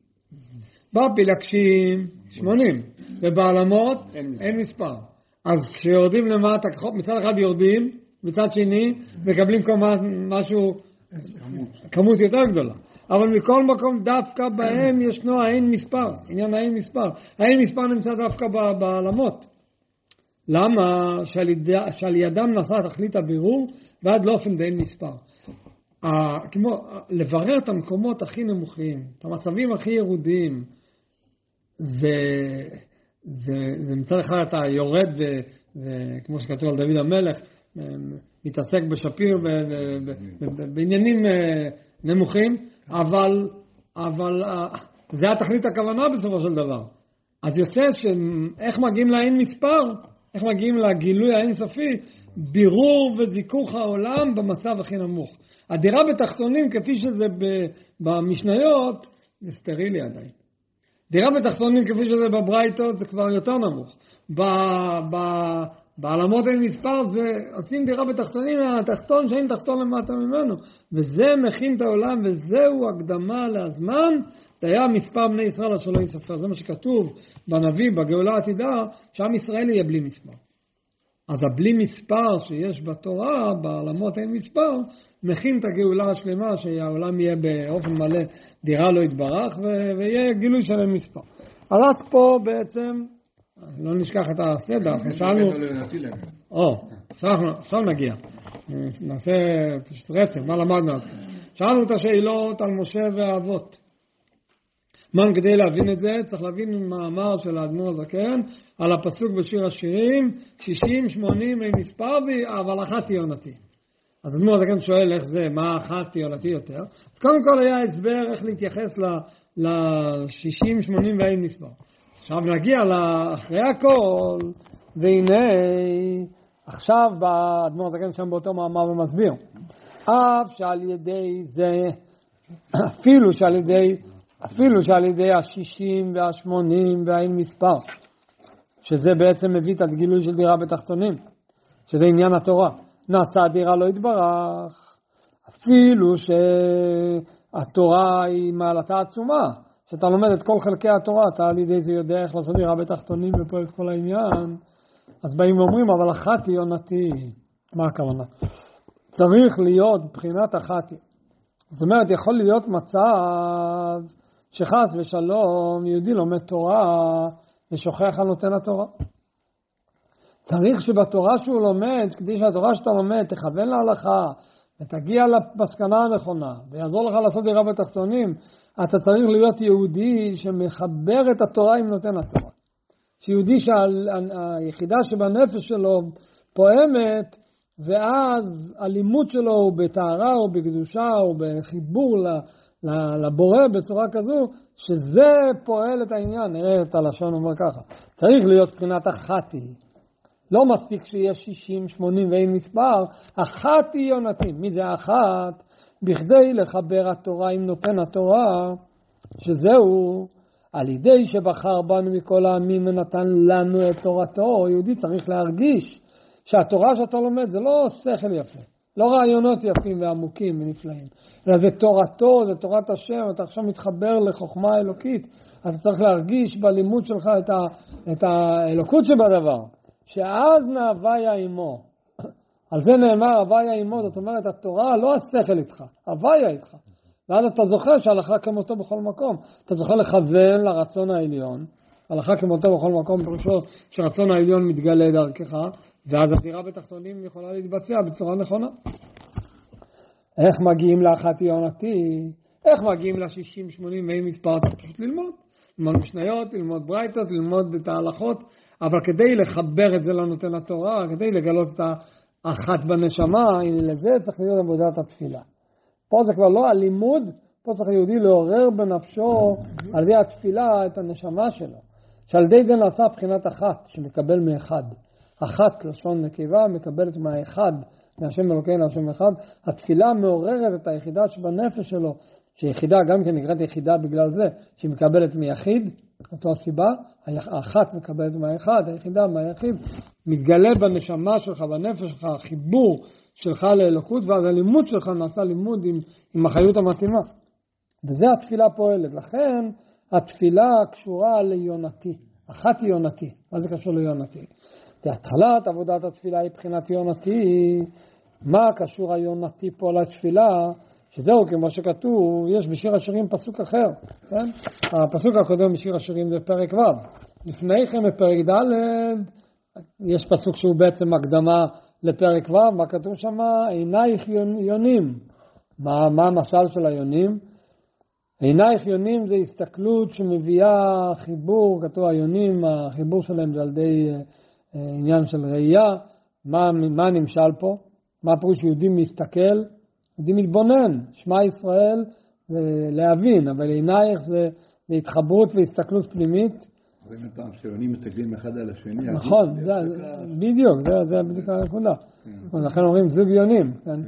בפילגשים שמונים. ובעלמות אין מספר. אז כשיורדים למטה, מצד אחד יורדים, מצד שני מקבלים משהו, כמות יותר גדולה. אבל מכל מקום דווקא בהם ישנו האין מספר. עניין האין מספר. האין מספר נמצא דווקא בעלמות. למה? שעל, יד... שעל ידם נעשה תכלית הבירור ועד לאופן די אין מספר. ה... כמו לברר את המקומות הכי נמוכים, את המצבים הכי ירודים, זה, זה, זה מצד אחד אתה יורד ו... וכמו שכתוב על דוד המלך, מתעסק בשפיר בעניינים נמוכים, אבל, אבל זה התכלית הכוונה בסופו של דבר. אז יוצא שאיך מגיעים לאין מספר, איך מגיעים לגילוי האינסופי, בירור וזיכוך העולם במצב הכי נמוך. הדירה בתחתונים כפי שזה במשניות, זה סטרילי עדיין. דירה בתחתונים כפי שזה בברייתות זה כבר יותר נמוך. בעלמות אין מספר, זה עושים דירה בתחתונים, התחתון שאין תחתון למטה ממנו, וזה מכין את העולם, וזהו הקדמה להזמן, זה היה מספר בני ישראל שלא יספר, זה מה שכתוב בנביא, בגאולה העתידה, שעם ישראל יהיה בלי מספר. אז הבלי מספר שיש בתורה, בעלמות אין מספר, מכין את הגאולה השלמה, שהעולם יהיה באופן מלא, דירה לא יתברך, ו- ויהיה גילוי של אין מספר. עלת פה בעצם, לא נשכח את הסדר, שאלנו... או, עכשיו נגיע. נעשה פשוט רצף, מה למדנו? שאלנו את השאלות על משה והאבות. מה כדי להבין את זה? צריך להבין מאמר של האדמו"ר הזקן על הפסוק בשיר השירים, שישים, שמונים, אין מספר, אבל אחת היא עונתי. אז האדמו"ר הזקן שואל איך זה, מה אחת היא עונתי יותר? אז קודם כל היה הסבר איך להתייחס ל-שישים, שמונים ואין מספר. עכשיו נגיע לאחרי הכל, והנה, עכשיו באדמו"ר הזקן שם באותו מאמר ומסביר. אף שעל ידי זה, אפילו שעל ידי, אפילו שעל ידי השישים והשמונים והאין מספר, שזה בעצם מביא את הגילוי של דירה בתחתונים, שזה עניין התורה. נעשה דירה לא יתברך, אפילו שהתורה היא מעלתה עצומה, שאתה לומד את כל חלקי התורה, אתה על ידי זה יודע איך לעשות דירה בתחתונים ופועל את כל העניין, אז באים ואומרים, אבל אחת היא עונתי. מה הכוונה? צריך להיות בחינת אחת היא. זאת אומרת, יכול להיות מצב שחס ושלום יהודי לומד תורה ושוכח על נותן התורה. צריך שבתורה שהוא לומד, כדי שהתורה שאתה לומד תכוון להלכה ותגיע למסקנה הנכונה ויעזור לך לעשות דירה בתחתונים, אתה צריך להיות יהודי שמחבר את התורה עם נותן התורה. שיהודי שהיחידה שבנפש שלו פועמת, ואז הלימוד שלו הוא בתארה או בקדושה או בחיבור לבורא בצורה כזו, שזה פועל את העניין. נראה את הלשון אומר ככה. צריך להיות בחינת אחת היא. לא מספיק שיש שישים, שמונים ואין מספר, אחת היא עונתים. מי זה האחת? בכדי לחבר התורה עם נותן התורה, שזהו, על ידי שבחר בנו מכל העמים ונתן לנו את תורתו, יהודי צריך להרגיש שהתורה שאתה לומד זה לא שכל יפה, לא רעיונות יפים ועמוקים ונפלאים, אלא זה תורתו, זה תורת השם, אתה עכשיו מתחבר לחוכמה אלוקית, אתה צריך להרגיש בלימוד שלך את, ה, את האלוקות שבדבר, שאז נהוויה עמו. על זה נאמר הוויה עמו, זאת אומרת התורה לא השכל איתך, הוויה איתך. ואז אתה זוכר שהלכה כמותו בכל מקום. אתה זוכר לכוון לרצון העליון, הלכה כמותו בכל מקום, פירושו שרצון העליון מתגלה דרכך, ואז הדירה בתחתונים יכולה להתבצע בצורה נכונה. איך מגיעים לאחת היא עונתי? איך מגיעים ל-שישים, שמונים ואין מספר? אתה פשוט ללמוד. ללמוד משניות, ללמוד ברייתות, ללמוד את ההלכות, אבל כדי לחבר את זה לנותן התורה, כדי לגלות את האחת בנשמה, לזה צריך להיות עבודת התפילה. פה זה כבר לא הלימוד, פה צריך יהודי לעורר בנפשו על ידי התפילה את הנשמה שלו. שעל ידי זה נעשה בחינת אחת, שמקבל מאחד. אחת לשון נקבה מקבלת מהאחד, מהשם אלוקינו השם אחד. התפילה מעוררת את היחידה שבנפש שלו, שיחידה גם כן נקראת יחידה בגלל זה, שהיא מקבלת מיחיד, אותו הסיבה, האחת מקבלת מהאחד, היחידה מהיחיד, מתגלה בנשמה שלך, בנפש שלך, החיבור שלך לאלוקות, ואז הלימוד שלך נעשה לימוד עם, עם החיות המתאימה. וזה התפילה פועלת. לכן התפילה קשורה ליונתי. אחת היא יונתי. מה זה קשור ליונתי? התחלת עבודת התפילה היא בחינת יונתי. מה קשור היונתי פה לתפילה? שזהו, כמו שכתוב, יש בשיר השירים פסוק אחר. כן? הפסוק הקודם בשיר השירים זה פרק ו'. לפני כן בפרק ד' יש פסוק שהוא בעצם הקדמה לפרק ו', מה כתוב שם? עינייך יונים. מה, מה המשל של היונים? עינייך יונים זה הסתכלות שמביאה חיבור, כתוב היונים, החיבור שלהם זה על ידי אה, עניין של ראייה. מה, מה נמשל פה? מה פירוש יהודי מסתכל? יהודי מתבונן. שמע ישראל זה להבין, אבל עינייך זה, זה התחברות והסתכלות פנימית. רואים פעם שיונים מסתכלים אחד על השני. נכון, בדיוק, זה בדיוק הנקודה. לכן אומרים זוג יונים.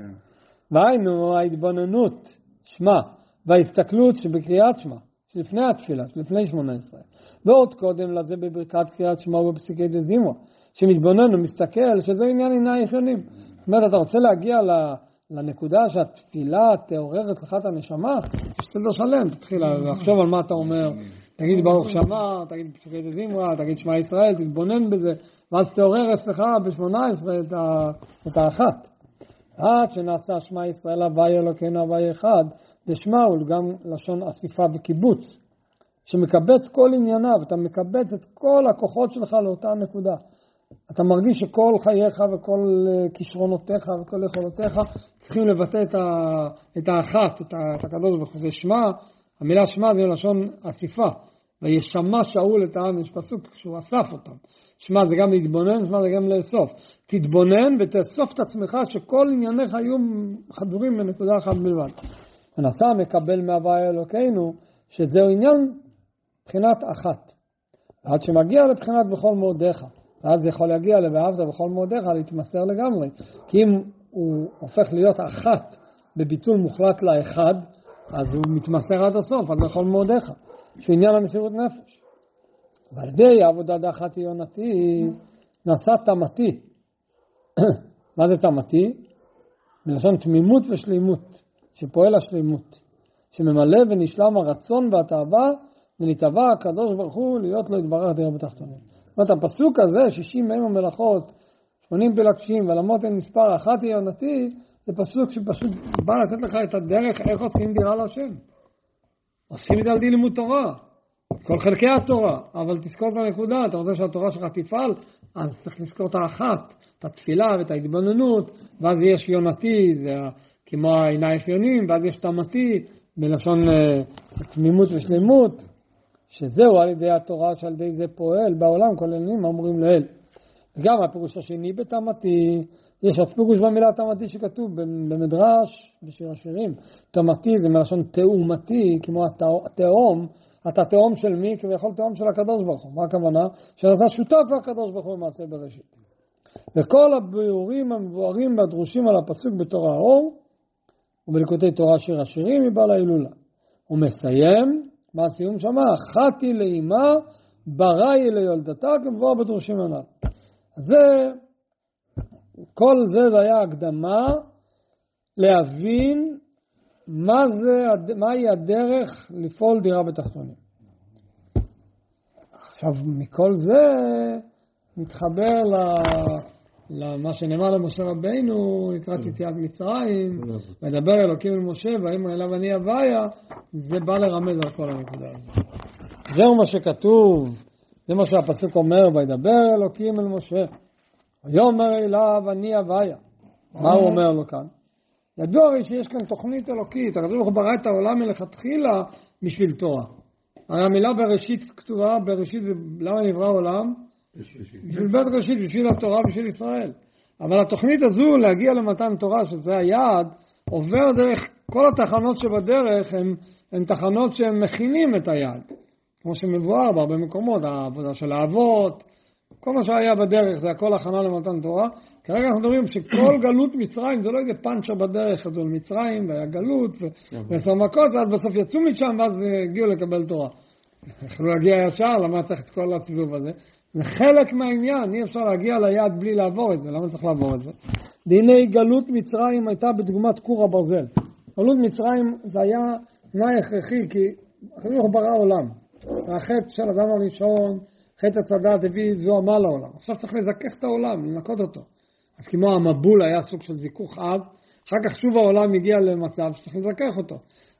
והיינו ההתבוננות, שמה, וההסתכלות שבקריאת שמה, שלפני התפילה, שלפני שמונה עשרה. ועוד קודם לזה בברכת קריאת שמה ובפסיקי דזמרה, שמתבונן ומסתכל, שזה עניין עיני יחיונים. זאת אומרת, אתה רוצה להגיע לנקודה שהתפילה תעורר אצלך את הנשמה, יש סדר שלם, תתחיל לחשוב על מה אתה אומר, תגיד ברוך שמה, תגיד פסוקי זמרה, תגיד שמע ישראל, תתבונן בזה, ואז תעורר אצלך ב-שמונה עשרה את האחת. עד שנעשה שמע ישראל הווי אלוקינו הווי אחד, דשמע הוא גם לשון אספיפה וקיבוץ, שמקבץ כל ענייניו, אתה מקבץ את כל הכוחות שלך לאותה נקודה. אתה מרגיש שכל חייך וכל כישרונותיך וכל יכולותיך צריכים לבטא את, ה, את האחת, את, ה, את הקדוש ברוך הוא. זה שמע, המילה שמע זה לשון אסיפה. וישמע שאול את העם, יש פסוק שהוא אסף אותם. שמע זה גם להתבונן, שמע זה גם לאסוף. תתבונן ותאסוף את עצמך שכל ענייניך היו חדורים בנקודה אחת בלבד. ונעשה מקבל מהווי אלוקינו, שזהו עניין מבחינת אחת. עד שמגיע לבחינת בכל מאודיך. אז זה יכול להגיע לבאהבת בכל מאודיך, להתמסר לגמרי. כי אם הוא הופך להיות אחת בביטול מוחלט לאחד, אז הוא מתמסר עד הסוף, עד בכל מאודיך. שהוא עניין המסירות נפש. ועל ידי העבודה דחת יונתי, נעשה תמתי. מה זה תמתי? מלשון תמימות ושלימות, שפועל השלימות. שממלא ונשלם הרצון והתאווה, ונתאווה הקדוש ברוך הוא להיות לו יתברך דירה בתחתונים. זאת אומרת, הפסוק הזה, שישים מהם המלאכות, שמונים פלגשים, ולמות אין מספר אחת יונתי, זה פסוק שפשוט בא לתת לך את הדרך איך עושים דירה להשם. עושים את זה על די לימוד תורה, כל חלקי התורה, אבל תזכור את הנקודה, אתה רוצה שהתורה שלך תפעל, אז צריך לזכור את האחת, את התפילה ואת ההתבוננות, ואז יש יונתי, זה כמו העיני יחיונים, ואז יש תמתי, בלשון uh, תמימות ושלמות, שזהו על ידי התורה שעל ידי זה פועל בעולם, כל העניינים אמורים לאל. וגם הפירוש השני בתמתי, יש הפירוש במילה תמתי שכתוב במדרש, בשיר השירים. תמתי זה מלשון תאומתי, כמו התאום, אתה תאום של מי? כביכול תאום של הקדוש ברוך הוא. מה הכוונה? שאתה שותף לקדוש ברוך הוא במעשה בראשית. וכל הביאורים המבוארים והדרושים על הפסוק בתורה האור, ובליקוטי תורה שיר השירים מבעל ההילולה. הוא מסיים, מה הסיום שמה? אחתי לאימה, בראי ליולדתה, כמבואר בדרושים הנ"ל. אז זה, כל זה זה היה הקדמה להבין מה זה, מהי הדרך לפעול דירה בתחתונים. עכשיו, מכל זה נתחבר ל... למה שנאמר למשה רבינו לקראת יציאת מצרים, מדבר אלוקים אל משה ואמר אליו אני הוויה, זה בא לרמז על כל הנקודה הזאת. זהו מה שכתוב, זה מה שהפסוק אומר, וידבר אלוקים אל משה ויאמר אליו אני הוויה. מה הוא אומר לו כאן? ידוע הרי שיש כאן תוכנית אלוקית, הקדוש ברוך הוא ברא את העולם מלכתחילה בשביל תורה. הרי המילה בראשית כתובה, בראשית למה נברא העולם? בשביל בית ראשית, בשביל התורה, בשביל ישראל. אבל התוכנית הזו להגיע למתן תורה, שזה היעד, עובר דרך כל התחנות שבדרך, הן, הן תחנות שהן מכינים את היעד. כמו שמבואר בהרבה מקומות, העבודה של האבות, כל מה שהיה בדרך זה הכל הכנה למתן תורה. כרגע אנחנו מדברים שכל גלות מצרים, זה לא איזה פנצ'ר בדרך, חזו למצרים, והיה גלות, ועשר מכות, ואז בסוף יצאו משם, ואז הגיעו לקבל תורה. יכלו להגיע ישר, למה צריך את כל הסיבוב הזה? זה חלק מהעניין, אי אפשר להגיע ליעד בלי לעבור את זה, למה צריך לעבור את זה? דיני גלות מצרים הייתה בדוגמת כור הברזל. גלות מצרים זה היה תנאי הכרחי, כי חינוך ברא עולם. והחטא של אדם הראשון, חטא הצדת הביא זוהמה לעולם. עכשיו צריך לזכך את העולם, לנקות אותו. אז כמו המבול היה סוג של זיכוך אז, אחר כך שוב העולם הגיע למצב שצריך לזכך אותו.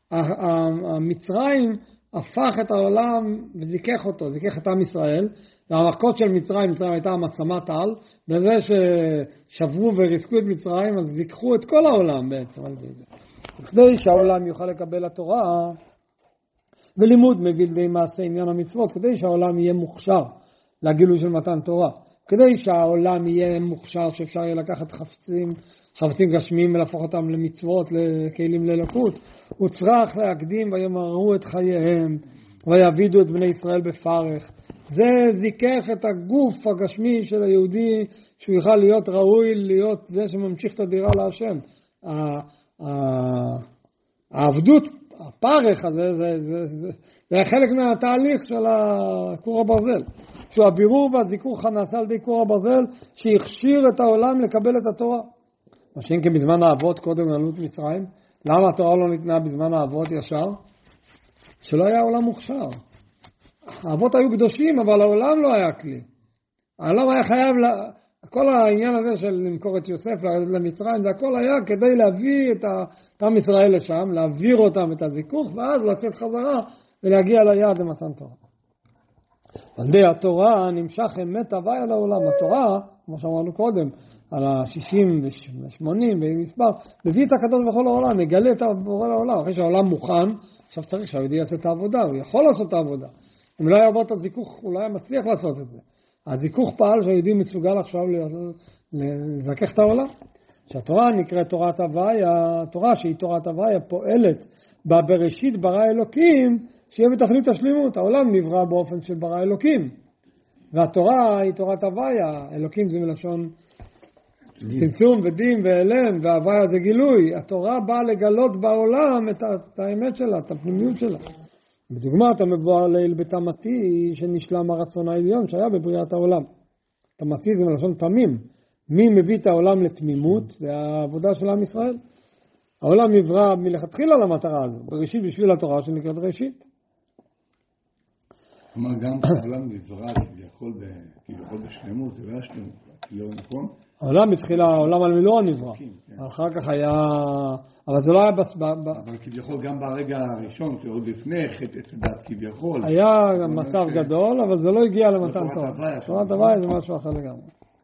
המצרים הפך את העולם וזיכך אותו, זיכך את עם ישראל, והמכות של מצרים, מצרים הייתה מעצמת על, בזה ששברו וריסקו את מצרים, אז זיככו את כל העולם בעצם על זה. כדי שהעולם יוכל לקבל התורה, ולימוד מביא לידי מעשה עניין המצוות, כדי שהעולם יהיה מוכשר לגילוי של מתן תורה, כדי שהעולם יהיה מוכשר שאפשר יהיה לקחת חפצים, חפצים גשמיים ולהפוך אותם למצוות, לכלים ללקות, הוא צריך להקדים וימררו את חייהם, ויעבידו את בני ישראל בפרך. זה זיכך את הגוף הגשמי של היהודי, שהוא יוכל להיות ראוי, להיות זה שממשיך את הדירה להשם. העבדות, הפרך הזה, זה, זה, זה, זה חלק מהתהליך של כור הברזל. שהוא הבירור והזיכוך הנעשה על ידי כור הברזל שהכשיר את העולם לקבל את התורה. מה שאין כבזמן האבות קודם גלות מצרים, למה התורה לא ניתנה בזמן האבות ישר? שלא היה עולם מוכשר. האבות היו קדושים, אבל העולם לא היה כלי. העולם היה חייב, לה... כל העניין הזה של למכור את יוסף למצרים, זה הכל היה כדי להביא את עם ישראל לשם, להעביר אותם את הזיכוך, ואז לצאת חזרה ולהגיע ליעד למתן תורה. על ידי התורה נמשך אמת הוויה לעולם. התורה, כמו שאמרנו קודם, על ה-שישים ו-שמונים במספר, מביא את הקדוש ברוך הוא לעולם, מגלה את הבורא לעולם. אחרי שהעולם מוכן, עכשיו צריך שהיהודי יעשה את העבודה, הוא יכול לעשות את העבודה. אם לא יעבור את הזיכוך, הוא לא היה מצליח לעשות את זה. הזיכוך פעל שהיהודי מסוגל עכשיו לזכך את העולם. שהתורה נקראת תורת הוויה, התורה שהיא תורת הוויה פועלת בבראשית ברא אלוקים, שיהיה בתכלית השלימות. העולם נברא באופן של ברא אלוקים. והתורה היא תורת הוויה, אלוקים זה מלשון צמצום ודין ואלם, וההוויה זה גילוי. התורה באה לגלות בעולם את, את האמת שלה, את הפנימיות שלה. בדוגמת המבואר לעיל בתמתי שנשלם הרצון העליון שהיה בבריאת העולם. תמתי זה מלשון תמים. מי מביא את העולם לתמימות? זה העבודה של עם ישראל. העולם נברא מלכתחילה למטרה הזו, בראשית בשביל התורה שנקראת ראשית. כלומר גם העולם נברא כביכול בשלמות, זה לא השלמות, לא נכון? העולם בתחילה, העולם על מילואו נברא. אחר כך היה, אבל זה לא היה בס... אבל כביכול גם ברגע הראשון, שעוד לפני חטא עץ הדת כביכול. היה מצב גדול, אבל זה לא הגיע למתן תורה. תורת הוויה זה משהו אחר לגמרי.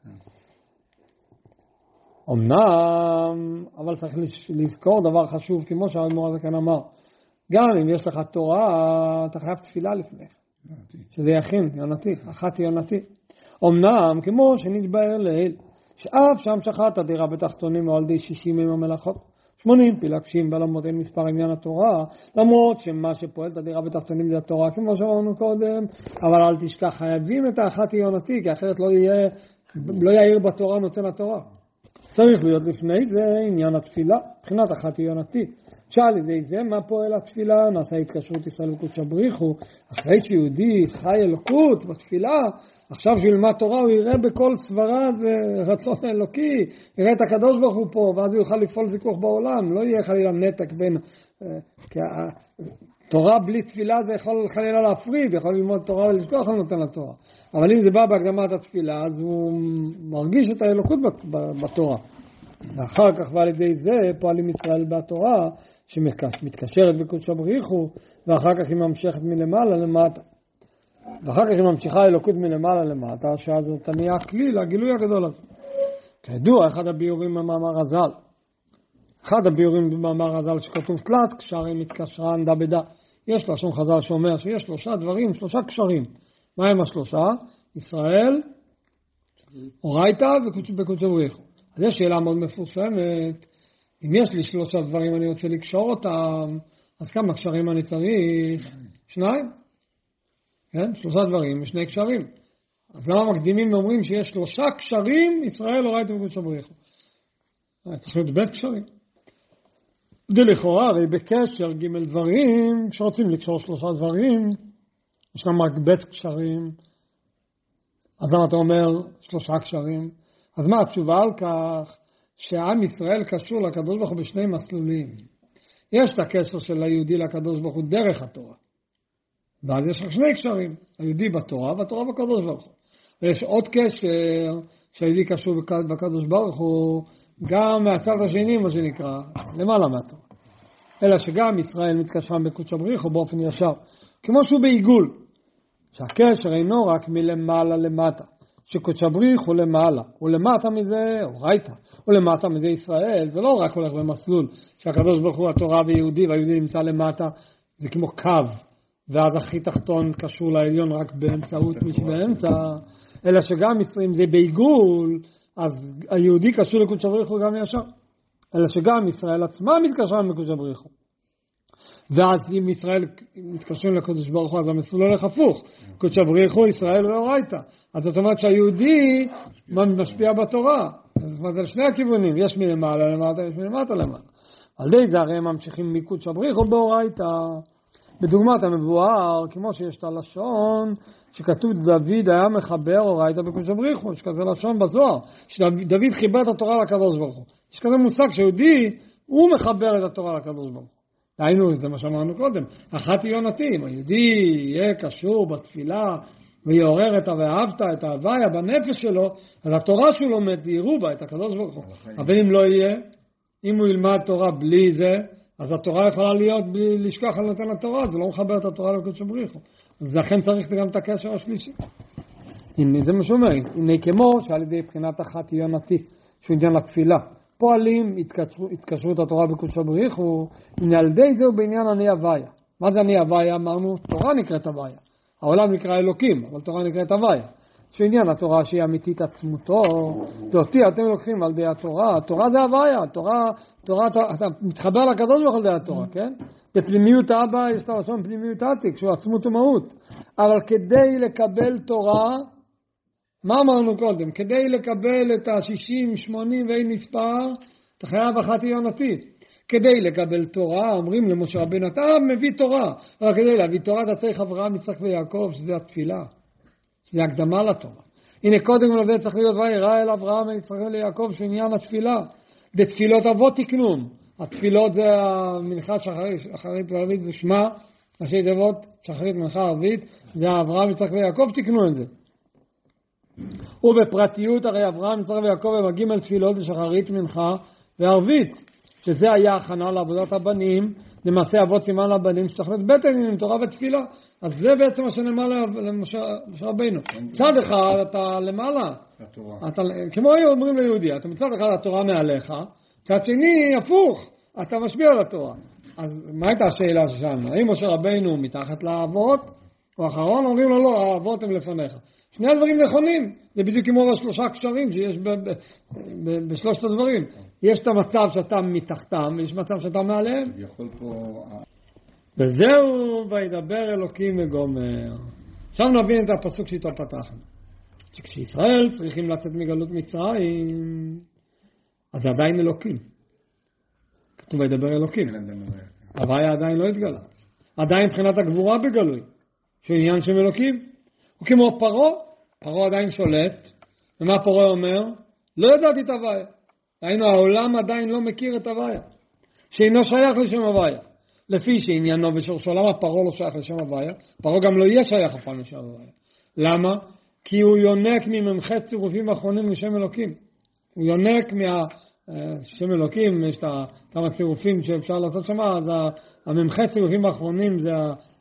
אמנם, אבל צריך לזכור דבר חשוב, כמו שהאדמו"ר הזה כאן אמר. גם אם יש לך תורה, אתה חייב תפילה לפני. שזה יכין, יונתי, אחת יונתי. אמנם, כמו שנתבהר לעיל, שאף שם שחט הדירה בתחתונים או על די שישים עם המלאכות. שמונים פילגשים בעולמות אין מספר עניין התורה, למרות שמה שפועל את הדירה בתחתונים זה התורה, כמו שאמרנו קודם, אבל אל תשכח, חייבים את האחת יונתי, כי אחרת לא יהיה, לא יאיר בתורה נותן התורה. צריך להיות לפני זה עניין התפילה, מבחינת אחת יונתי. שאל ידי זה מה פועל התפילה, נעשה התקשרות ישראל וקודש הבריחו, אחרי שיהודי חי אלוקות בתפילה, עכשיו שילמד תורה הוא יראה בכל סברה זה רצון אלוקי, יראה את הקדוש ברוך הוא פה, ואז הוא יוכל לפעול זיכוך בעולם, לא יהיה חלילה נתק בין, כי תורה בלי תפילה זה יכול חלילה להפריד, יכול ללמוד תורה ולשכוח על נותן לתורה. אבל אם זה בא בהקדמת התפילה, אז הוא מרגיש את האלוקות בתורה. ואחר כך ועל ידי זה פועלים ישראל בתורה, שמתקשרת בקודש הבריחו, ואחר כך היא ממשיכת מלמעלה למטה. ואחר כך היא ממשיכה אלוקות מלמעלה למטה, שאז אתה נהיה כלי לגילוי הגדול הזה. כידוע, אחד הביורים במאמר הזל, אחד הביורים במאמר הזל שכתוב תלת קשרים מתקשרה ענדה בדה. יש לשון חז"ל שאומר שיש שלושה דברים, שלושה קשרים. מה הם השלושה? ישראל, אורייתא וקודש הבריחו. אז יש שאלה מאוד מפורסמת, אם יש לי שלושה דברים אני רוצה לקשור אותם, אז כמה קשרים אני צריך? שניים? כן? שלושה דברים ושני קשרים. אז למה מקדימים ואומרים שיש שלושה קשרים, ישראל, אורייתא וקודש הבריחו? צריך להיות בית קשרים. זה לכאורה, הרי בקשר ג' דברים, כשרוצים לקשור שלושה דברים, יש להם רק בית קשרים, אז למה אתה אומר שלושה קשרים? אז מה התשובה על כך? שעם ישראל קשור לקדוש ברוך הוא בשני מסלולים. יש את הקשר של היהודי לקדוש ברוך הוא דרך התורה. ואז יש רק שני קשרים, היהודי בתורה והתורה בקדוש ברוך הוא. ויש עוד קשר שהיהודי קשור בקדוש ברוך הוא גם מהצד השני, מה שנקרא, למעלה מהתורה. אלא שגם ישראל מתקשרה בקודש הבריחו באופן ישר, כמו שהוא בעיגול, שהקשר אינו רק מלמעלה למטה. שקודש הבריחו הוא למעלה, הוא למטה מזה אורייתא, הוא למטה מזה ישראל, זה לא רק הולך במסלול שהקדוש ברוך הוא התורה ויהודי והיהודי נמצא למטה, זה כמו קו, ואז הכי תחתון קשור לעליון רק באמצעות מי שבאמצע, אלא שגם אם זה בעיגול, אז היהודי קשור לקודש הבריחו גם ישר, אלא שגם ישראל עצמה מתקשרה לקודש הבריחו. ואז אם ישראל מתקשרים לקודש ברוך הוא, אז המסלול הולך הפוך. קודש הבריחו ישראל ואורייתא. אז זאת אומרת שהיהודי משפיע בתורה. אז זה לשני הכיוונים. יש מלמעלה למטה, יש מלמטה למטה. על די זה הרי הם ממשיכים מקודש הבריחו באורייתא. בדוגמת המבואר, כמו שיש את הלשון, שכתוב דוד היה מחבר אורייתא בקודש בריחו, יש כזה לשון בזוהר, שדוד חיבר את התורה לקדוש ברוך הוא. יש כזה מושג שיהודי, הוא מחבר את התורה לקדוש ברוך הוא. דהיינו, זה מה שאמרנו קודם, אחת יונתים, היהודי יהיה קשור בתפילה, ויעורר את ואהבת, את ההוויה בנפש שלו, אז התורה שהוא לומד, יראו בה את הקדוש ברוך הוא. אבל אם לא יהיה, אם הוא ילמד תורה בלי זה, אז התורה יכולה להיות בלי לשכוח על נותן התורה, זה לא מחבר את התורה לקודש בריחו. אז לכן צריך גם את הקשר השלישי. הנה, זה מה שאומר, הנה כמו שעל ידי בחינת אחת יונתי, שהוא עניין לתפילה. פועלים התקשרות התורה בקודש בריחו, הנה על ידי זהו בעניין אני הוויה. מה זה אני הוויה? אמרנו, תורה נקראת הוויה. העולם נקרא אלוקים, אבל תורה נקראת הוויה. שעניין התורה שהיא אמיתית עצמותו, דעתי אתם לוקחים על ידי התורה, התורה זה הוויה, התורה, תורה, אתה מתחבר לקדוש ברוך הוא על ידי התורה, כן? בפנימיות האבא יש את הלשון פנימיות עתיק, שהוא עצמות ומהות. אבל כדי לקבל תורה, מה אמרנו קודם? כדי לקבל את ה-שישים, שמונים ואין מספר, אתה חייב אחת יונתי. כדי לקבל תורה, אומרים למשה רבנו, אתה מביא תורה, אבל כדי להביא תורה אתה צריך אברהם, יצחק ויעקב, שזה התפילה. זה הקדמה לתורה. הנה קודם לזה צריך להיות וירא אל אברהם ויצחק ויעקב שעניין התפילה. זה תפילות אבות תקנון. התפילות זה המנחה שחרית, שחרית וערבית זה שמה, ראשי תיבות שחרית מנחה ערבית, זה אברהם יצחק ויעקב תקנו את זה. ובפרטיות הרי אברהם יצחק ויעקב הם מגיעים על תפילות זה שחרית מנחה וערבית, שזה היה הכנה לעבודת הבנים, למעשה אבות סימן לבנים שצריך להיות בית עניינים עם תורה ותפילה. אז זה בעצם מה שנאמר למשה רבינו. מצד אחד אתה למעלה, אתה, כמו אומרים ליהודי, אתה מצד אחד התורה מעליך, מצד שני הפוך, אתה משפיע על התורה. אז מה הייתה השאלה ששאלנו? האם משה רבינו מתחת לאבות, או אחרון? אומרים לו לא, האבות הם לפניך. שני הדברים נכונים, זה בדיוק כמו בשלושה קשרים שיש ב- ב- ב- בשלושת הדברים. יש את המצב שאתה מתחתם, ויש מצב שאתה מעליהם. יכול פה... וזהו, וידבר אלוקים וגומר. עכשיו נבין את הפסוק שאיתו פתחנו. שכשישראל צריכים לצאת מגלות מצרים, אז זה עדיין אלוקים. כתוב וידבר אלוקים. הוויה עדיין לא התגלה. עדיין מבחינת הגבורה בגלוי. שהוא עניין של אלוקים. וכמו פרעה, פרעה עדיין שולט. ומה פרעה אומר? לא ידעתי את הוויה. היינו, העולם עדיין לא מכיר את הוויה. שאינו שייך לשם הוויה. לפי שעניינו בשורשו, למה פרעה לא שייך לשם הוויה? פרעה גם לא יהיה שייך הפעם לשם הוויה. למה? כי הוא יונק מממחי צירופים האחרונים לשם אלוקים. הוא יונק מהשם אלוקים, יש את כמה צירופים שאפשר לעשות שם, אז הממחי צירופים האחרונים זה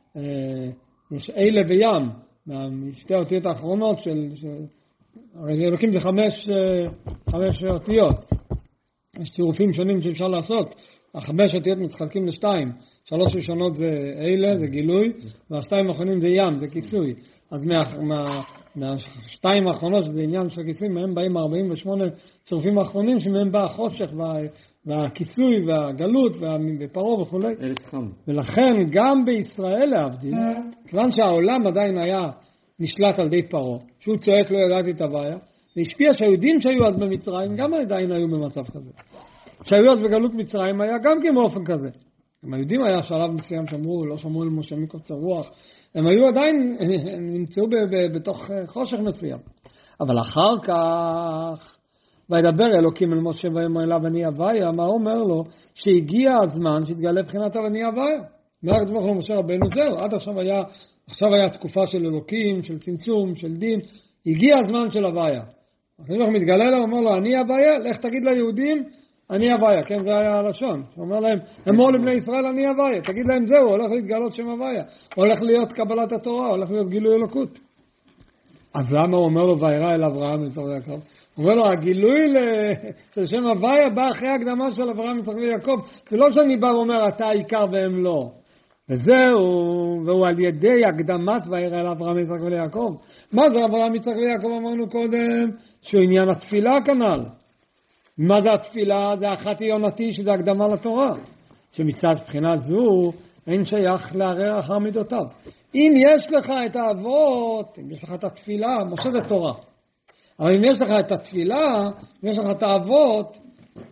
יש אלה וים, משתי האותיות האחרונות של, הרי אלוקים זה חמש, חמש אותיות. יש צירופים שונים שאפשר לעשות. החמש אותיות מתחלקים לשתיים. שלוש ראשונות זה אלה, זה גילוי, והשתיים האחרונים זה ים, זה כיסוי. אז מה, מה, מהשתיים האחרונות, שזה עניין של כיסוי, מהם באים ארבעים ושמונה צירופים האחרונים, שמהם בא החושך וה, והכיסוי והגלות ופרעה וכו'. ולכן גם בישראל להבדיל, כיוון שהעולם עדיין היה נשלט על ידי פרעה, שהוא צועק לא ידעתי את הוויה, זה השפיע שהיהודים שהיו אז במצרים גם עדיין היו במצב כזה. שהיו אז בגלות מצרים היה גם כן באופן כזה. הם היהודים היה שלב מסוים שאמרו, לא שמעו אל משה מקוצר רוח, הם היו עדיין, הם נמצאו ב- ב- בתוך חושך מסוים. אבל אחר כך, וידבר אלוקים אל משה ואמר אליו אני הוויה, מה אומר לו? שהגיע הזמן שהתגלה בחינת אני הוויה. מרק דברך למשה רבנו זהו, עד עכשיו היה, עכשיו היה תקופה של אלוקים, של צמצום, של דין, הגיע הזמן של הוויה. כשאנחנו מתגלה לו, אומר לו אני הוויה, לך תגיד ליהודים, אני הוויה, כן, זה היה הלשון. הוא אומר להם, אמור לבני ישראל אני הוויה, תגיד להם זהו, הולך להתגלות שם הוויה, הולך להיות קבלת התורה, הולך להיות גילוי אלוקות. אז למה הוא אומר לו, וירא אל אברהם יצחק ויעקב? הוא אומר לו, הגילוי של שם הוויה בא אחרי הקדמה של אברהם יצחק ויעקב, זה לא שאני בא ואומר, אתה העיקר והם לא. וזהו, והוא על ידי הקדמת וירא אל אברהם יצחק ויעקב. מה זה אברהם יצחק ויעקב אמרנו קודם? שהוא עניין התפילה כנ"ל. מה זה התפילה? זה אחת יונתי שזה הקדמה לתורה. שמצד בחינה זו אין שייך לערער אחר מידותיו. אם יש לך את האבות, אם יש לך את התפילה, משה זה תורה. אבל אם יש לך את התפילה, אם יש לך את האבות,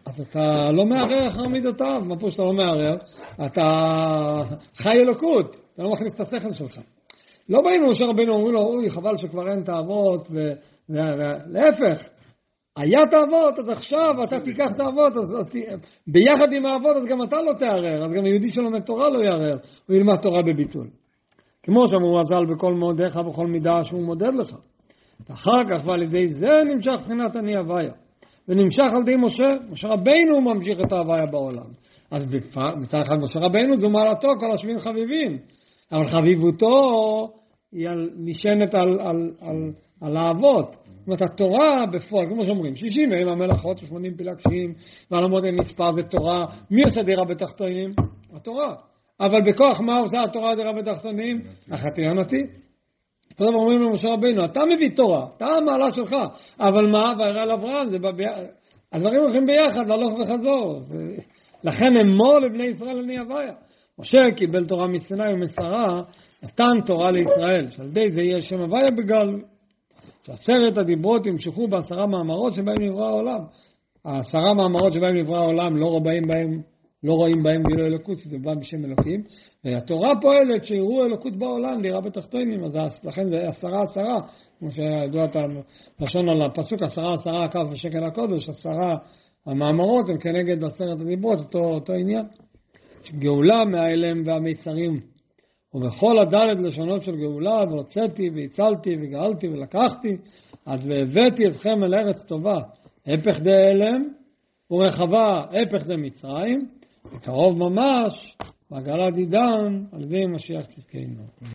אז אתה לא מערער אחר מידותיו, מה פה שאתה לא מערער? אתה חי אלוקות, אתה לא מכניס את השכל שלך. לא באים למשה רבינו, אומרים לו, אוי, חבל שכבר אין תאוות, ולהפך, היה תאוות, אז עכשיו אתה תיקח תאוות, אז, אז ביחד עם האבות, אז גם אתה לא תערער, אז גם יהודי שלומד תורה לא יערער, הוא ילמד תורה בביטול. כמו שאמרו הז"ל בכל מאודיך ובכל מידה שהוא מודד לך. ואחר כך ועל ידי זה נמשך בחינת אני הוויה. ונמשך על ידי משה, משה רבינו ממשיך את ההוויה בעולם. אז מצד אחד משה רבינו זו מעלתו כל השבעים חביבים. אבל חביבותו היא נשענת על, על, על, על האבות. זאת אומרת, התורה בפועל, כמו שאומרים, שישים הם המלאכות ושמונים פילגשים, ועל עמוד אין מספר זה תורה. מי עושה דירה בתחתונים? התורה. אבל בכוח מה עושה התורה דירה בתחתונים? החתירה נתי. טוב, אומרים למשה רבינו, אתה מביא תורה, אתה המעלה שלך, אבל מה? וירא אל אברהם, זה בא ביחד. הדברים הולכים ביחד, להלוך וחזור. זה... לכן אמור לבני ישראל אני הוויה. משה קיבל תורה מסיני ומסרה, נתן תורה לישראל, שעל ידי זה יהיה שם הוויה בגל. שעשרת הדיברות ימשכו בעשרה מאמרות שבהם נברא העולם. העשרה מאמרות שבהם נברא העולם לא רואים בהם, לא רואים בהם גילוי אלוקות, זה בא בשם אלוקים. והתורה פועלת שיראו אלוקות בעולם, לראה בתחתונים, אז לכן זה עשרה עשרה, כמו שידוע את הלשון על הפסוק, עשרה עשרה הקו ושקל הקודש, עשרה המאמרות הם כנגד עשרת הדיברות, אותו, אותו עניין. גאולה מהאלם והמיצרים, ובכל הדלת לשונות של גאולה, והוצאתי והצלתי וגאלתי ולקחתי, עד והבאתי אתכם אל ארץ טובה, הפך דה אלם, ורחבה הפך דה מצרים, וקרוב ממש, והגלת עידן על ידי משיח צדקנו.